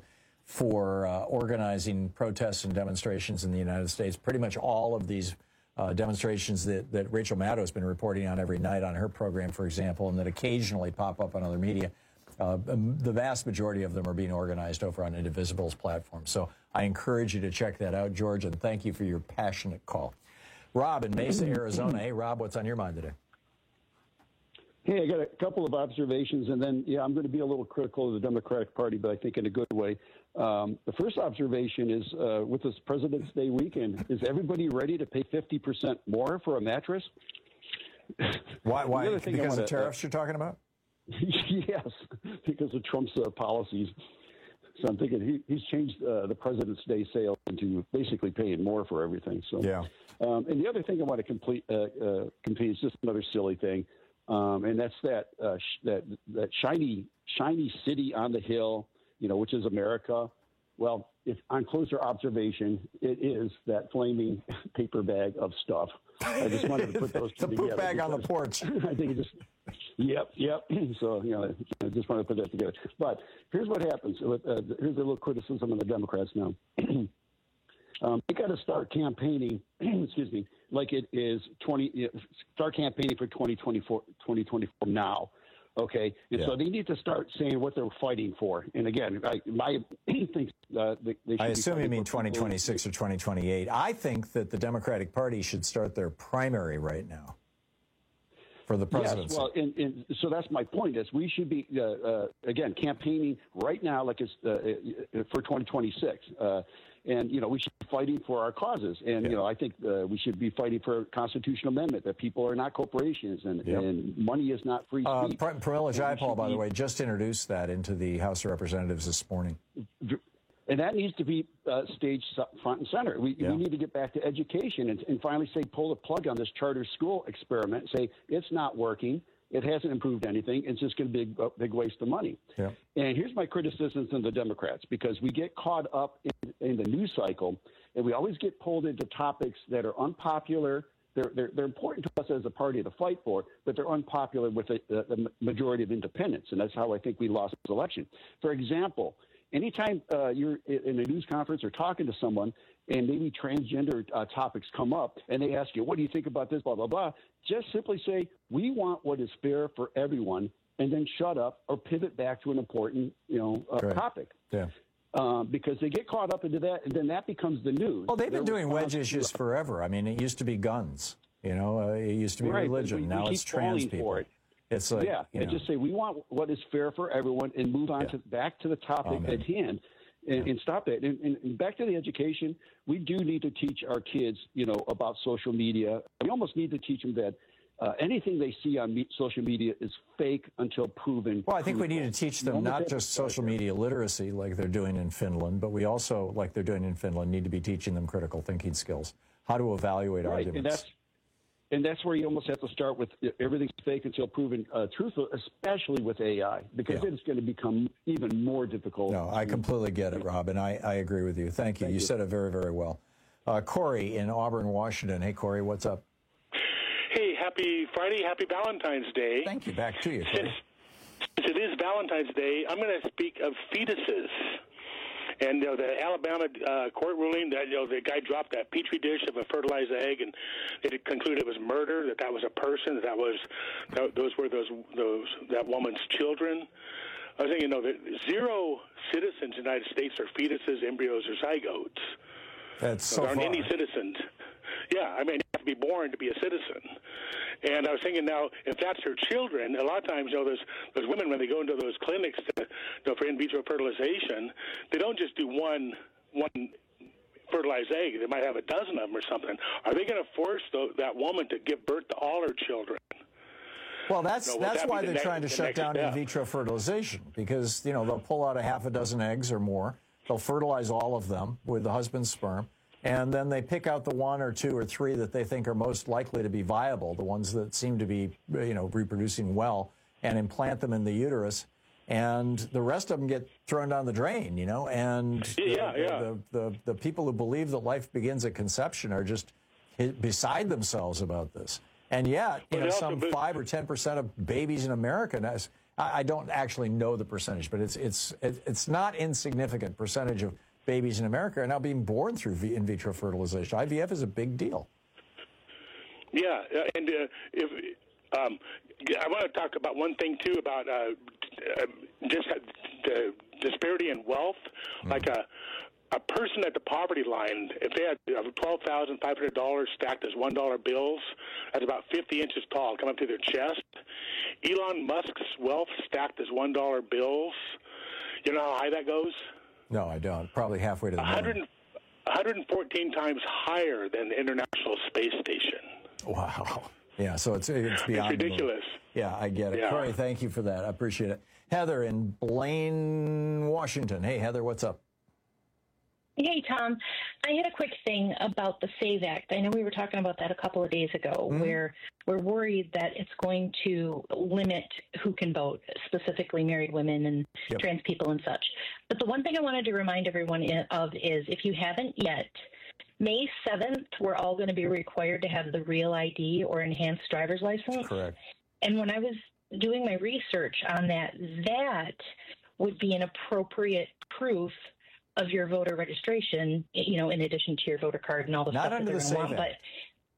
for uh, organizing protests and demonstrations in the United States. Pretty much all of these Uh, demonstrations that, that Rachel Maddow has been reporting on every night on her program, for example, and that occasionally pop up on other media. Uh, the vast majority of them are being organized over on Indivisible's platform. So I encourage you to check that out, George, and thank you for your passionate call. Rob in Mesa, Arizona. Hey, Rob, what's on your mind today? Hey, I got a couple of observations, and then, yeah, I'm going to be a little critical of the Democratic Party, but I think in a good way. Um, the first observation is, uh, with this President's Day weekend, is everybody ready to pay fifty percent more for a mattress? Why? Why? Because wanna, of tariffs uh, you're talking about? Yes, because of Trump's uh, policies. So I'm thinking he, he's changed uh, the President's Day sale into basically paying more for everything. So, yeah. Um, and the other thing I want to complete, uh, uh, complete is just another silly thing. Um, and that's that, uh, sh- that, that shiny, shiny city on the hill, you know, which is America. Well, if on closer observation, it is that flaming paper bag of stuff. I just wanted to put those two the together. The poop bag on the porch. I think it just, Yep, yep. So, you know, I just want to put that together. But here's what happens. With, uh, here's a little criticism of the Democrats now. um, they got to start campaigning, excuse me, like it is twenty. You know, start campaigning for twenty twenty-four, twenty twenty-four now. Okay, and yeah. so they need to start saying what they're fighting for. And again, I, my think uh, they, they should I assume you mean twenty people. twenty-six or twenty twenty-eight. I think that the Democratic Party should start their primary right now for the presidency. Yes, well, and, and so that's my point. Is we should be uh, uh, again campaigning right now, like it's uh, for twenty twenty-six. Uh, And, you know, we should be fighting for our causes. And, yeah. you know, I think uh, we should be fighting for a constitutional amendment that people are not corporations and, yep. and money is not free speech. Uh, Pramila Jayapal, by the way, just introduced that into the House of Representatives this morning. And that needs to be uh, staged front and center. We, yeah. we need to get back to education and, and finally say, pull the plug on this charter school experiment, say it's not working. It hasn't improved anything. It's just going to be a big waste of money. Yeah. And here's my criticisms of the Democrats, because we get caught up in, in the news cycle, and we always get pulled into topics that are unpopular. They're, they're, they're important to us as a party to fight for, but they're unpopular with the, the, the majority of independents, and that's how I think we lost this election. For example, anytime uh, you're in a news conference or talking to someone and maybe transgender uh, topics come up and they ask you, what do you think about this, blah, blah, blah, just simply say, we want what is fair for everyone, and then shut up or pivot back to an important, you know, uh, topic. Yeah. Um, because they get caught up into that, and then that becomes the news. Well, they've been They're doing wedge issues forever. I mean, it used to be guns. You know, uh, it used to be right, religion. we, now we it's trans people. For it. It's like, yeah, you and know. just say we want what is fair for everyone, and move on Yeah. to back to the topic Amen. at hand, and, Yeah. and stop it. And, and, and back to the education, we do need to teach our kids, you know, about social media. We almost need to teach them that uh, anything they see on me- social media is fake until proven. Well, I think we truthful. need to teach them not just social media literacy like they're doing in Finland, but we also, like they're doing in Finland, need to be teaching them critical thinking skills, how to evaluate right, arguments. And that's, and that's where you almost have to start with everything's fake until proven uh, truthful, especially with A I, because Yeah. it's going to become even more difficult. No, I completely get it, Rob, and I, I agree with you. Thank you. Thank you, you. said it very, very well. Uh, Corey in Auburn, Washington. Hey, Corey, what's up? Hey, happy Friday, happy Valentine's Day. Thank you. Back to you, Corey. Since, since it is Valentine's Day, I'm going to speak of fetuses. And you know, the Alabama uh, court ruling that you know the guy dropped that petri dish of a fertilized egg, and it concluded it was murder. That that was a person. That, that was that, those were those those that woman's children. I was thinking, you know, that zero citizens in the United States are fetuses, embryos, or zygotes. That's so There aren't far. any citizens. Yeah, I mean, you have to be born to be a citizen. And I was thinking now, if that's their children, a lot of times, you know, those those women, when they go into those clinics to, you know, for in vitro fertilization, they don't just do one one fertilized egg. They might have a dozen of them or something. Are they going to force the, that woman to give birth to all her children? Well, that's You know, would that's that why be the they're next- trying to the shut next down step? in vitro fertilization, because, you know, they'll pull out a half a dozen eggs or more. They'll fertilize all of them with the husband's sperm, and then they pick out the one or two or three that they think are most likely to be viable, the ones that seem to be, you know, reproducing well, and implant them in the uterus. And the rest of them get thrown down the drain, you know, and Yeah, the, yeah. The, the, the people who believe that life begins at conception are just hi- beside themselves about this. And yet, you But know, it also some be- five or ten percent of babies in America, now, I I don't actually know the percentage, but it's it's it- it's not insignificant percentage of babies in America are now being born through v- in vitro fertilization. I V F is a big deal. Yeah, uh, and uh, if um, I want to talk about one thing too about uh, uh, just the disparity in wealth, Mm-hmm. like a a person at the poverty line, if they had uh, twelve thousand five hundred dollars stacked as one dollar bills, that's about fifty inches tall, come up to their chest. Elon Musk's wealth stacked as one dollar bills. You know how high that goes? No, I don't. Probably halfway to the one hundred, moon. one hundred fourteen times higher than the International Space Station. Wow. Yeah, so it's it's beyond It's the moon. ridiculous. Yeah, I get it. Yeah. Corey, thank you for that. I appreciate it. Heather in Blaine, Washington. Hey, Heather, what's up? Hey, Tom. I had a quick thing about the SAVE Act. I know we were talking about that a couple of days ago, Mm-hmm. where we're worried that it's going to limit who can vote, specifically married women and Yep. trans people and such. But the one thing I wanted to remind everyone i- of is, if you haven't yet, May seventh, we're all going to be required to have the Real I D or enhanced driver's license. Correct. And when I was doing my research on that, that would be an appropriate proof of your voter registration, you know, in addition to your voter card and all the Not stuff that under they're the going to SAVE want. Act.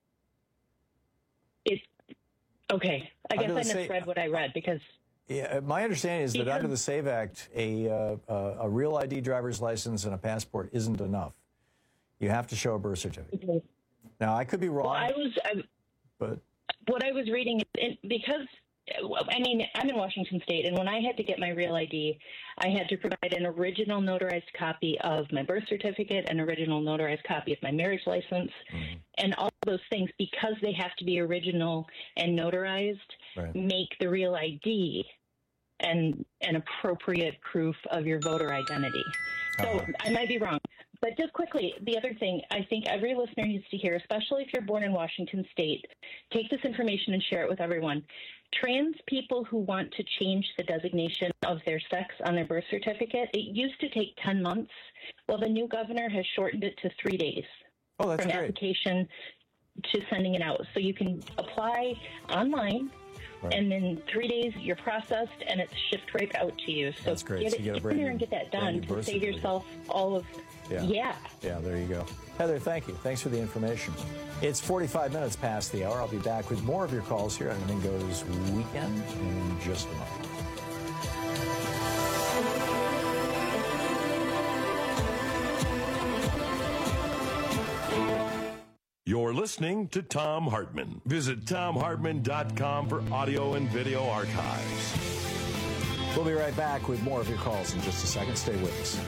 But it's okay. I Under guess the I Sa- misread what I read because. Yeah, my understanding is that Because- under the SAVE Act, a uh, uh, a real I D driver's license and a passport isn't enough. You have to show a birth certificate. Okay. Now, I could be wrong, Well, I was. I, but what I was reading, it, because, I mean, I'm in Washington State, and when I had to get my real I D, I had to provide an original notarized copy of my birth certificate, an original notarized copy of my marriage license, mm-hmm. and all those things, because they have to be original and notarized, right. make the real I D an, an appropriate proof of your voter identity. So uh-huh. I might be wrong. But just quickly, the other thing I think every listener needs to hear, especially if you're born in Washington State, take this information and share it with everyone. Trans people who want to change the designation of their sex on their birth certificate, it used to take ten months. Well, the new governor has shortened it to three days oh, that's from great. application to sending it out. So you can apply online. Right. And in three days, you're processed, and it's shipped right out to you. So That's great. get, So it, you get, a get brand in there new, and get that done to save yourself all of. Yeah. yeah. Yeah, there you go. Heather, thank you. Thanks for the information. It's forty-five minutes past the hour. I'll be back with more of your calls here on Anything Goes Weekend in just a moment. You're listening to Thom Hartmann. Visit thom hartmann dot com for audio and video archives. We'll be right back with more of your calls in just a second. Stay with us.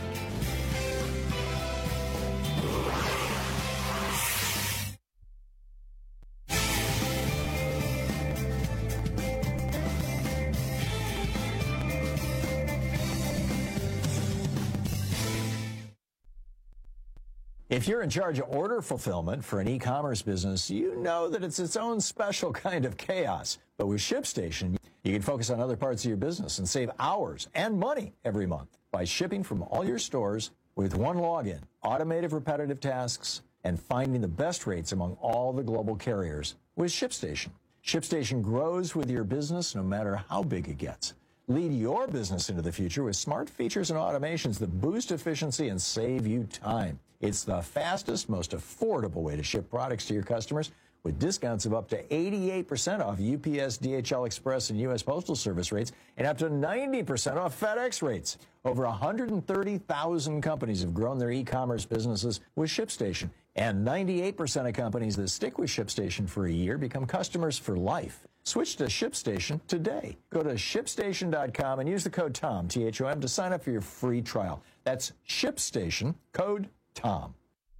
If you're in charge of order fulfillment for an e-commerce business, you know that it's its own special kind of chaos. But with ShipStation, you can focus on other parts of your business and save hours and money every month by shipping from all your stores with one login, automated repetitive tasks, and finding the best rates among all the global carriers with ShipStation. ShipStation grows with your business no matter how big it gets. Lead your business into the future with smart features and automations that boost efficiency and save you time. It's the fastest, most affordable way to ship products to your customers with discounts of up to eighty-eight percent off U P S, D H L Express, and U S Postal Service rates, and up to ninety percent off FedEx rates. Over one hundred thirty thousand companies have grown their e-commerce businesses with ShipStation, and ninety-eight percent of companies that stick with ShipStation for a year become customers for life. Switch to ShipStation today. Go to ship station dot com and use the code TOM, T H O M, to sign up for your free trial. That's ShipStation, code TOM.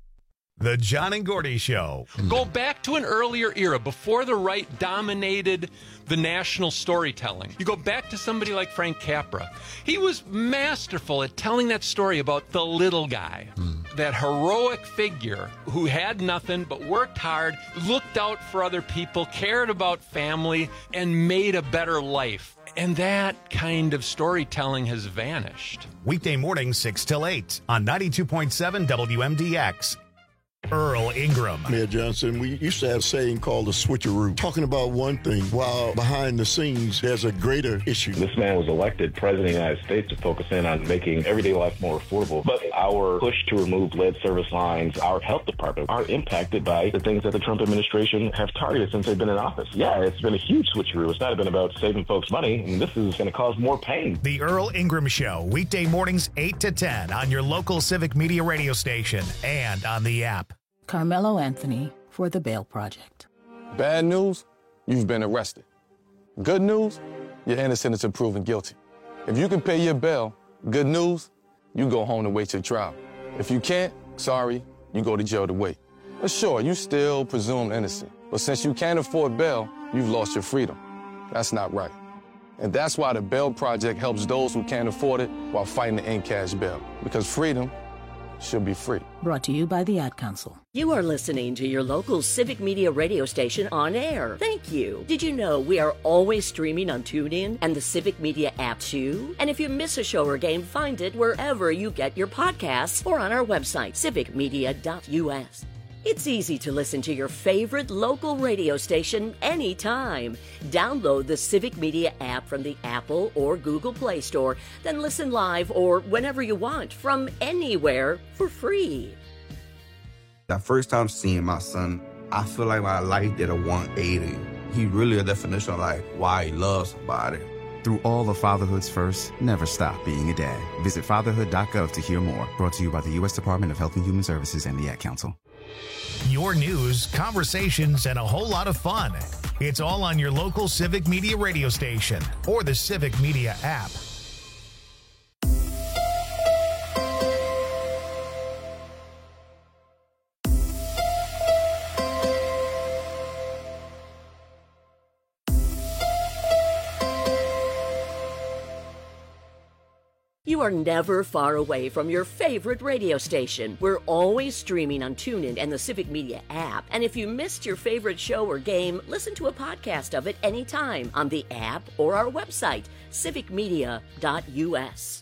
The John and Gordy Show. Go back to an earlier era before the right dominated the national storytelling. You go back to somebody like Frank Capra. He was masterful at telling that story about the little guy, mm. that heroic figure who had nothing but worked hard, looked out for other people, cared about family, and made a better life. And that kind of storytelling has vanished. Weekday morning, six till eight on ninety-two point seven W M D X. Earl Ingram. Mayor Johnson, we used to have a saying called the switcheroo, talking about one thing while behind the scenes there's a greater issue. This man was elected president of the United States to focus in on making everyday life more affordable. But our push to remove lead service lines, our health department, are impacted by the things that the Trump administration have targeted since they've been in office. Yeah, it's been a huge switcheroo. It's not been about saving folks money, and this is going to cause more pain. The Earl Ingram Show, weekday mornings eight to ten on your local Civic Media radio station and on the app. Carmelo Anthony for the Bail Project. Bad news, you've been arrested. Good news, you're innocent until proven guilty. If you can pay your bail, good news, you go home to wait your trial. If you can't, sorry, you go to jail to wait. But sure, you still presumed innocent. But since you can't afford bail, you've lost your freedom. That's not right. And that's why the Bail Project helps those who can't afford it while fighting to end cash bail. Because freedom should be free. Brought to you by the Ad Council. You are listening to your local Civic Media radio station on air. Thank you. Did you know we are always streaming on TuneIn and the Civic Media app too? And if you miss a show or game, find it wherever you get your podcasts or on our website, civic media dot U S. It's easy to listen to your favorite local radio station anytime. Download the Civic Media app from the Apple or Google Play Store, then listen live or whenever you want from anywhere for free. That first time seeing my son, I feel like my life did a one eighty. He really a definition of like why he loves somebody. Through all of fatherhood's first, never stop being a dad. Visit fatherhood dot gov to hear more. Brought to you by the U S Department of Health and Human Services and the Ad Council. Your news, conversations, and a whole lot of fun. It's all on your local Civic Media radio station or the Civic Media app. You are never far away from your favorite radio station. We're always streaming on TuneIn and the Civic Media app. And if you missed your favorite show or game, listen to a podcast of it anytime on the app or our website, civic media dot U S.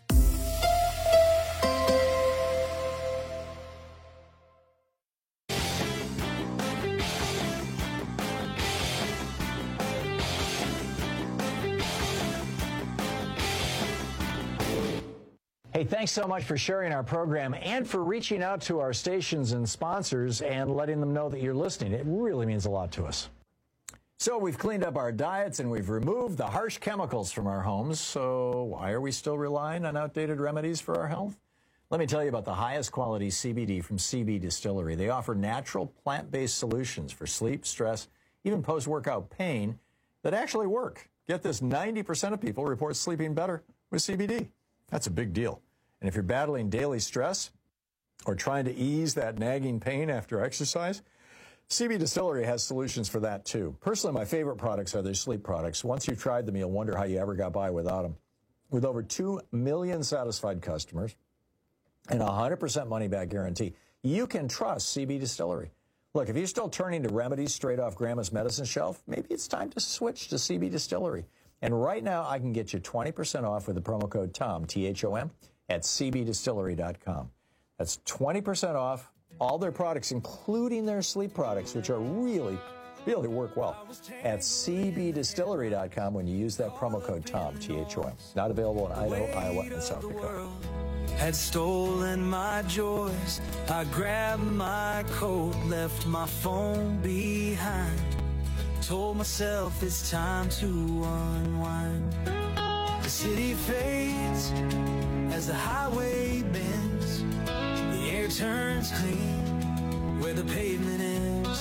Hey, thanks so much for sharing our program and for reaching out to our stations and sponsors and letting them know that you're listening. It really means a lot to us. So we've cleaned up our diets and we've removed the harsh chemicals from our homes. So why are we still relying on outdated remedies for our health? Let me tell you about the highest quality C B D from C B Distillery. They offer natural plant-based solutions for sleep, stress, even post-workout pain that actually work. Get this, ninety percent of people report sleeping better with C B D. That's a big deal. And if you're battling daily stress or trying to ease that nagging pain after exercise, C B Distillery has solutions for that too. Personally, my favorite products are their sleep products. Once you've tried them, you'll wonder how you ever got by without them. With over two million satisfied customers and a one hundred percent money-back guarantee, you can trust C B Distillery. Look, if you're still turning to remedies straight off Grandma's medicine shelf, maybe it's time to switch to C B Distillery. And right now, I can get you twenty percent off with the promo code TOM, T H O M, at c b distillery dot com. That's twenty percent off all their products, including their sleep products, which are really, really work well, at c b distillery dot com when you use that promo code TOM, T H O M. Not available in Idaho, Iowa, and South Dakota. Had stolen my joys. I grabbed my coat, left my phone behind. Told myself it's time to unwind. The city fades as the highway bends. The air turns clean where the pavement ends.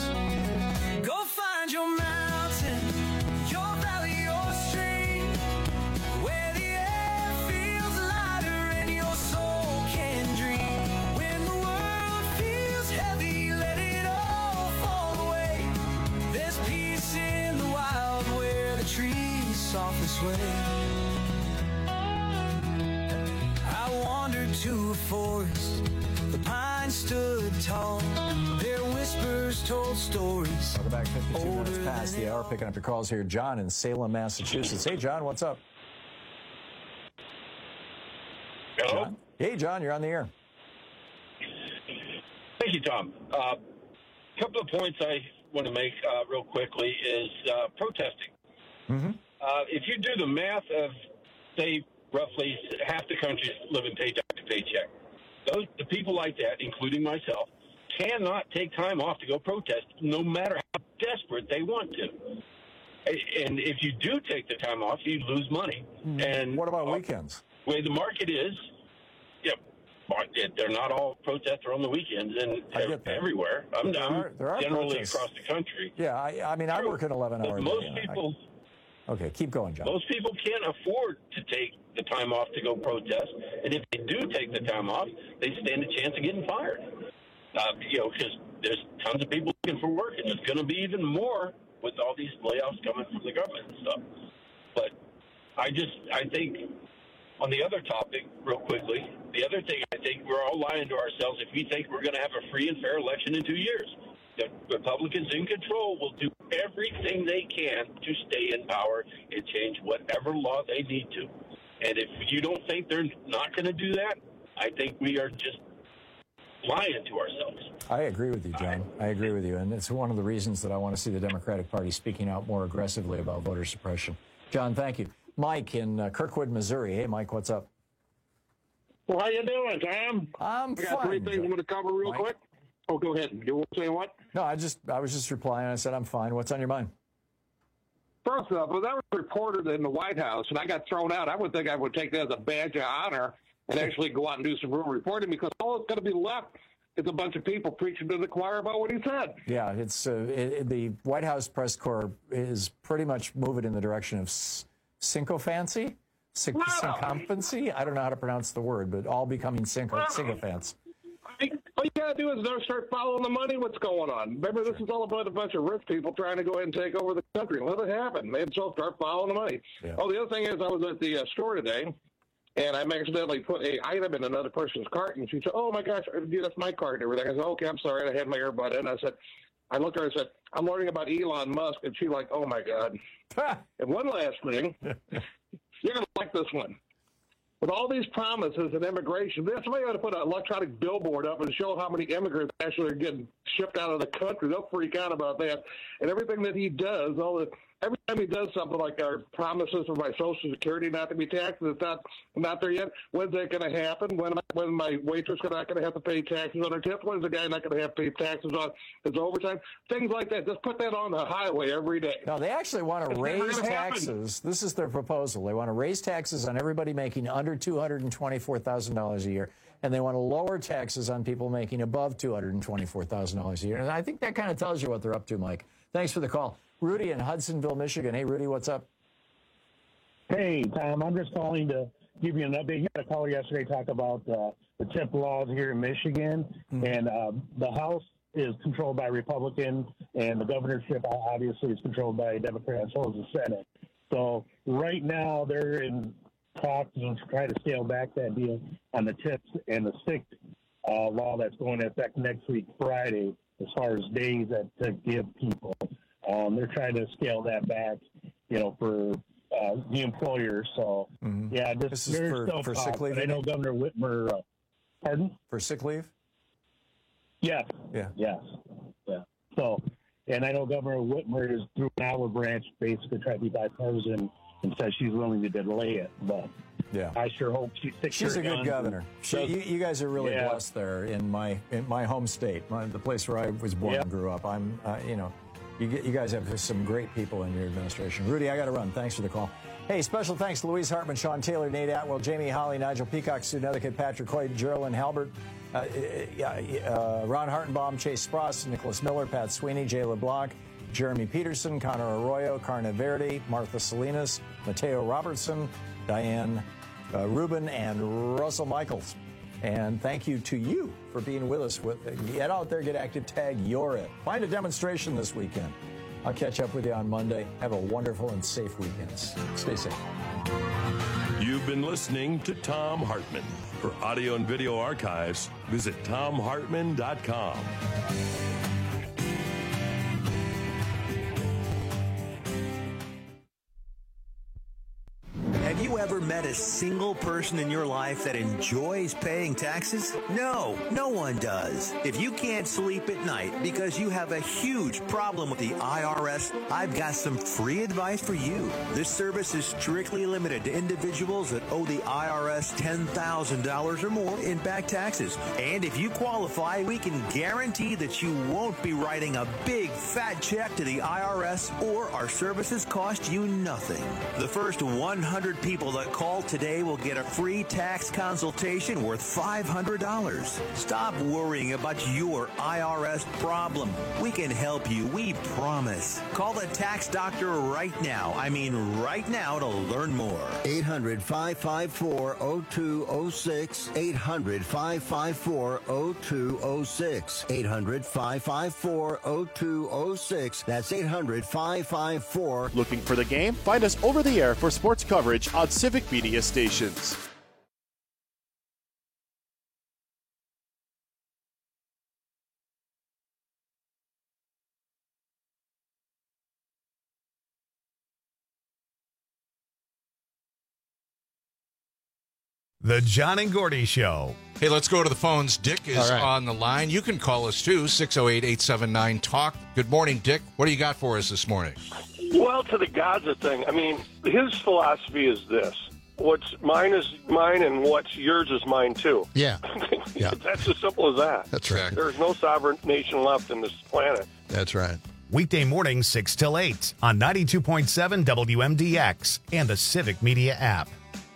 Go find your mountain, your valley, your stream, where the air feels lighter and your soul can dream. When the world feels heavy, let it all fall away. There's peace in the wild where the trees softly sway. I wandered to a forest, the pines stood tall, their whispers told stories. Welcome back, fifty-two minutes past the hour, picking up your calls here. John in Salem, Massachusetts. Hey, John, what's up? Hello? John? Hey, John, you're on the air. Thank you, Tom. A uh, couple of points I want to make uh, real quickly is uh, protesting. Mm-hmm. Uh, if you do the math of, say, roughly half the country is living paycheck to paycheck, those the people like that, including myself, cannot take time off to go protest, no matter how desperate they want to. And if you do take the time off, you lose money. Mm-hmm. And what about weekends? The way the market is, yeah, they're not all protests are on the weekends and everywhere. I'm, there I'm are, there are generally protests across the country. Yeah, I, I mean, I work an eleven hour day. Most people. I, okay, keep going, John. Most people can't afford to take the time off to go protest, and if they do take the time off, they stand a chance of getting fired. Uh, you know, because there's tons of people looking for work, and there's going to be even more with all these layoffs coming from the government and stuff. But I just, I think, on the other topic, real quickly, the other thing I think we're all lying to ourselves if we think we're going to have a free and fair election in two years. The Republicans in control will do everything they can to stay in power and change whatever law they need to. And if you don't think they're not going to do that, I think we are just lying to ourselves. I agree with you, John. I agree with you. And it's one of the reasons that I want to see the Democratic Party speaking out more aggressively about voter suppression. John, thank you. Mike in uh, Kirkwood, Missouri. Hey, Mike, what's up? Well, how you doing, Tom? I'm I got fine, three things I'm going to cover real Mike. quick. Oh, go ahead. You want to say what? No, I just I was just replying. I said I'm fine. What's on your mind? First off, well, that was reported in the White House, and I got thrown out. I would think I would take that as a badge of honor and actually go out and do some real reporting, because all that's going to be left is a bunch of people preaching to the choir about what he said. Yeah, it's uh, it, it- the White House press corps is pretty much moving in the direction of s- sycophancy, Syn- syncophancy. I don't know how to pronounce the word, but all becoming synco- sycophants. All you got to do is now start following the money, what's going on. Remember, this is all about a bunch of rich people trying to go ahead and take over the country. Let it happen. They just start following the money. Yeah. Oh, the other thing is, I was at the uh, store today, and I accidentally put a item in another person's cart, and she said, "Oh my gosh, dude, that's my cart and everything." I said, "Okay, I'm sorry." I had my earbud in. I said, I looked at her and said, "I'm learning about Elon Musk," and she like, "Oh my God." And one last thing, you're gonna like this one. With all these promises and immigration, somebody ought to put an electronic billboard up and show how many immigrants actually are getting shipped out of the country. They'll freak out about that. And everything that he does, all the every time he does something like our promises for my Social Security not to be taxed, it's not not there yet. When's that going to happen? When am I, when my waitress not going to have to pay taxes on her tip? When's the guy not going to have to pay taxes on his overtime? Things like that. Just put that on the highway every day. No, they actually want to It's never raise gonna happen. taxes. This is their proposal. They want to raise taxes on everybody making under two hundred twenty-four thousand dollars a year, and they want to lower taxes on people making above two hundred twenty-four thousand dollars a year. And I think that kind of tells you what they're up to, Mike. Thanks for the call. Rudy in Hudsonville, Michigan. Hey, Rudy, what's up? Hey, Tom, I'm just calling to give you an update. You had a caller yesterday talk about uh, the tip laws here in Michigan, and uh, the House is controlled by Republicans, and the governorship obviously is controlled by Democrats, so is the Senate. So right now they're in talks to try to scale back that deal on the tips, and the sixth uh, law that's going into effect next week, Friday, as far as days that to give people. Um, they're trying to scale that back, you know, for uh, the employers. So, yeah, just, This is there's for- still for talk, sick leave, but I you know mean? Governor Whitmer, uh, pardon? For sick leave? Yes. Yeah. Yes. Yeah. So, and I know Governor Whitmer is through an Iowa branch, basically trying to be bipartisan, and says she's willing to delay it. But Yeah. I sure hope she sticks She's her a good guns governor. and She, does- you, you guys are really Yeah. blessed there in my in my home state, my, the place where I was born Yeah. and grew up. I'm, uh, you know, you get, you guys have some great people in your administration. Rudy, I got to run. Thanks for the call. Hey, special thanks to Louise Hartman, Sean Taylor, Nate Atwell, Jamie Holly, Nigel Peacock, Sue Nethercutt, Patrick Hoyt, Geraldine Halbert, uh, uh, Ron Hartenbaum, Chase Spross, Nicholas Miller, Pat Sweeney, Jay LeBlanc, Jeremy Peterson, Connor Arroyo, Carna Verdi, Martha Salinas, Mateo Robertson, Diane uh, Rubin, and Russell Michaels. And thank you to you for being with us. With, get out there, get active, tag You're It. Find a demonstration this weekend. I'll catch up with you on Monday. Have a wonderful and safe weekend. Stay safe. You've been listening to Tom Hartman. For audio and video archives, visit tom hartman dot com. Have you ever met a single person in your life that enjoys paying taxes? No, no one does. If you can't sleep at night because you have a huge problem with the I R S, I've got some free advice for you. This service is strictly limited to individuals that owe the I R S ten thousand dollars or more in back taxes. And if you qualify, we can guarantee that you won't be writing a big fat check to the I R S, or our services cost you nothing. The first one hundred people that call today will get a free tax consultation worth five hundred dollars. Stop worrying about your I R S problem. We can help you, we promise. Call the tax doctor right now. I mean right now to learn more. eight hundred, five five four, oh two oh six. eight hundred, five five four, oh two oh six. eight hundred, five five four, oh two oh six. That's eight hundred, five five four. Looking for the game? Find us over the air for sports coverage on Civic Media stations. The John and Gordy Show. Hey, let's go to the phones. Dick is right. on the line. You can call us, too, six oh eight, eight seven nine, talk. Good morning, Dick. What do you got for us this morning? Well, to the Gaza thing, I mean, his philosophy is this. What's mine is mine, and what's yours is mine, too. Yeah. yeah. That's as simple as that. That's right. There's no sovereign nation left in this planet. That's right. Weekday mornings, six till eight on ninety-two point seven W M D X and the Civic Media app.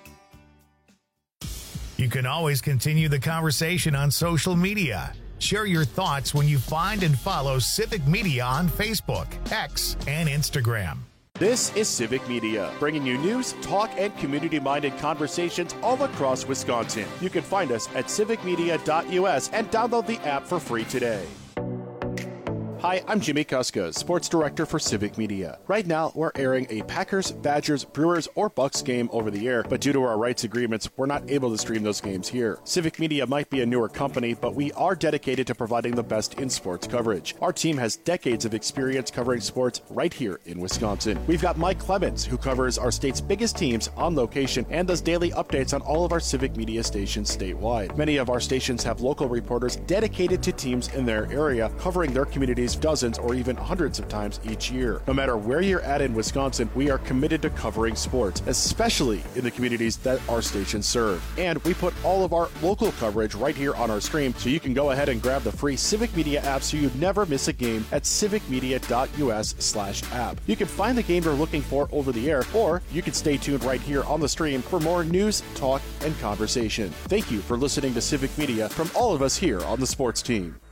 You can always continue the conversation on social media. Share your thoughts when you find and follow Civic Media on Facebook, X, and Instagram. This is Civic Media, bringing you news, talk, and community-minded conversations all across Wisconsin. You can find us at civic media dot U S and download the app for free today. Hi, I'm Jimmy Kuska, Sports Director for Civic Media. Right now, we're airing a Packers, Badgers, Brewers, or Bucks game over the air, but due to our rights agreements, we're not able to stream those games here. Civic Media might be a newer company, but we are dedicated to providing the best in sports coverage. Our team has decades of experience covering sports right here in Wisconsin. We've got Mike Clemens, who covers our state's biggest teams on location and does daily updates on all of our Civic Media stations statewide. Many of our stations have local reporters dedicated to teams in their area, covering their communities dozens or even hundreds of times each year. No matter where you're at in Wisconsin, we are committed to covering sports, especially in the communities that our stations serve. And we put all of our local coverage right here on our stream, so you can go ahead and grab the free Civic Media app so you never miss a game at civic media dot U S slash app. You can find the game you're looking for over the air, or you can stay tuned right here on the stream for more news, talk, and conversation. Thank you for listening to Civic Media from all of us here on the sports team.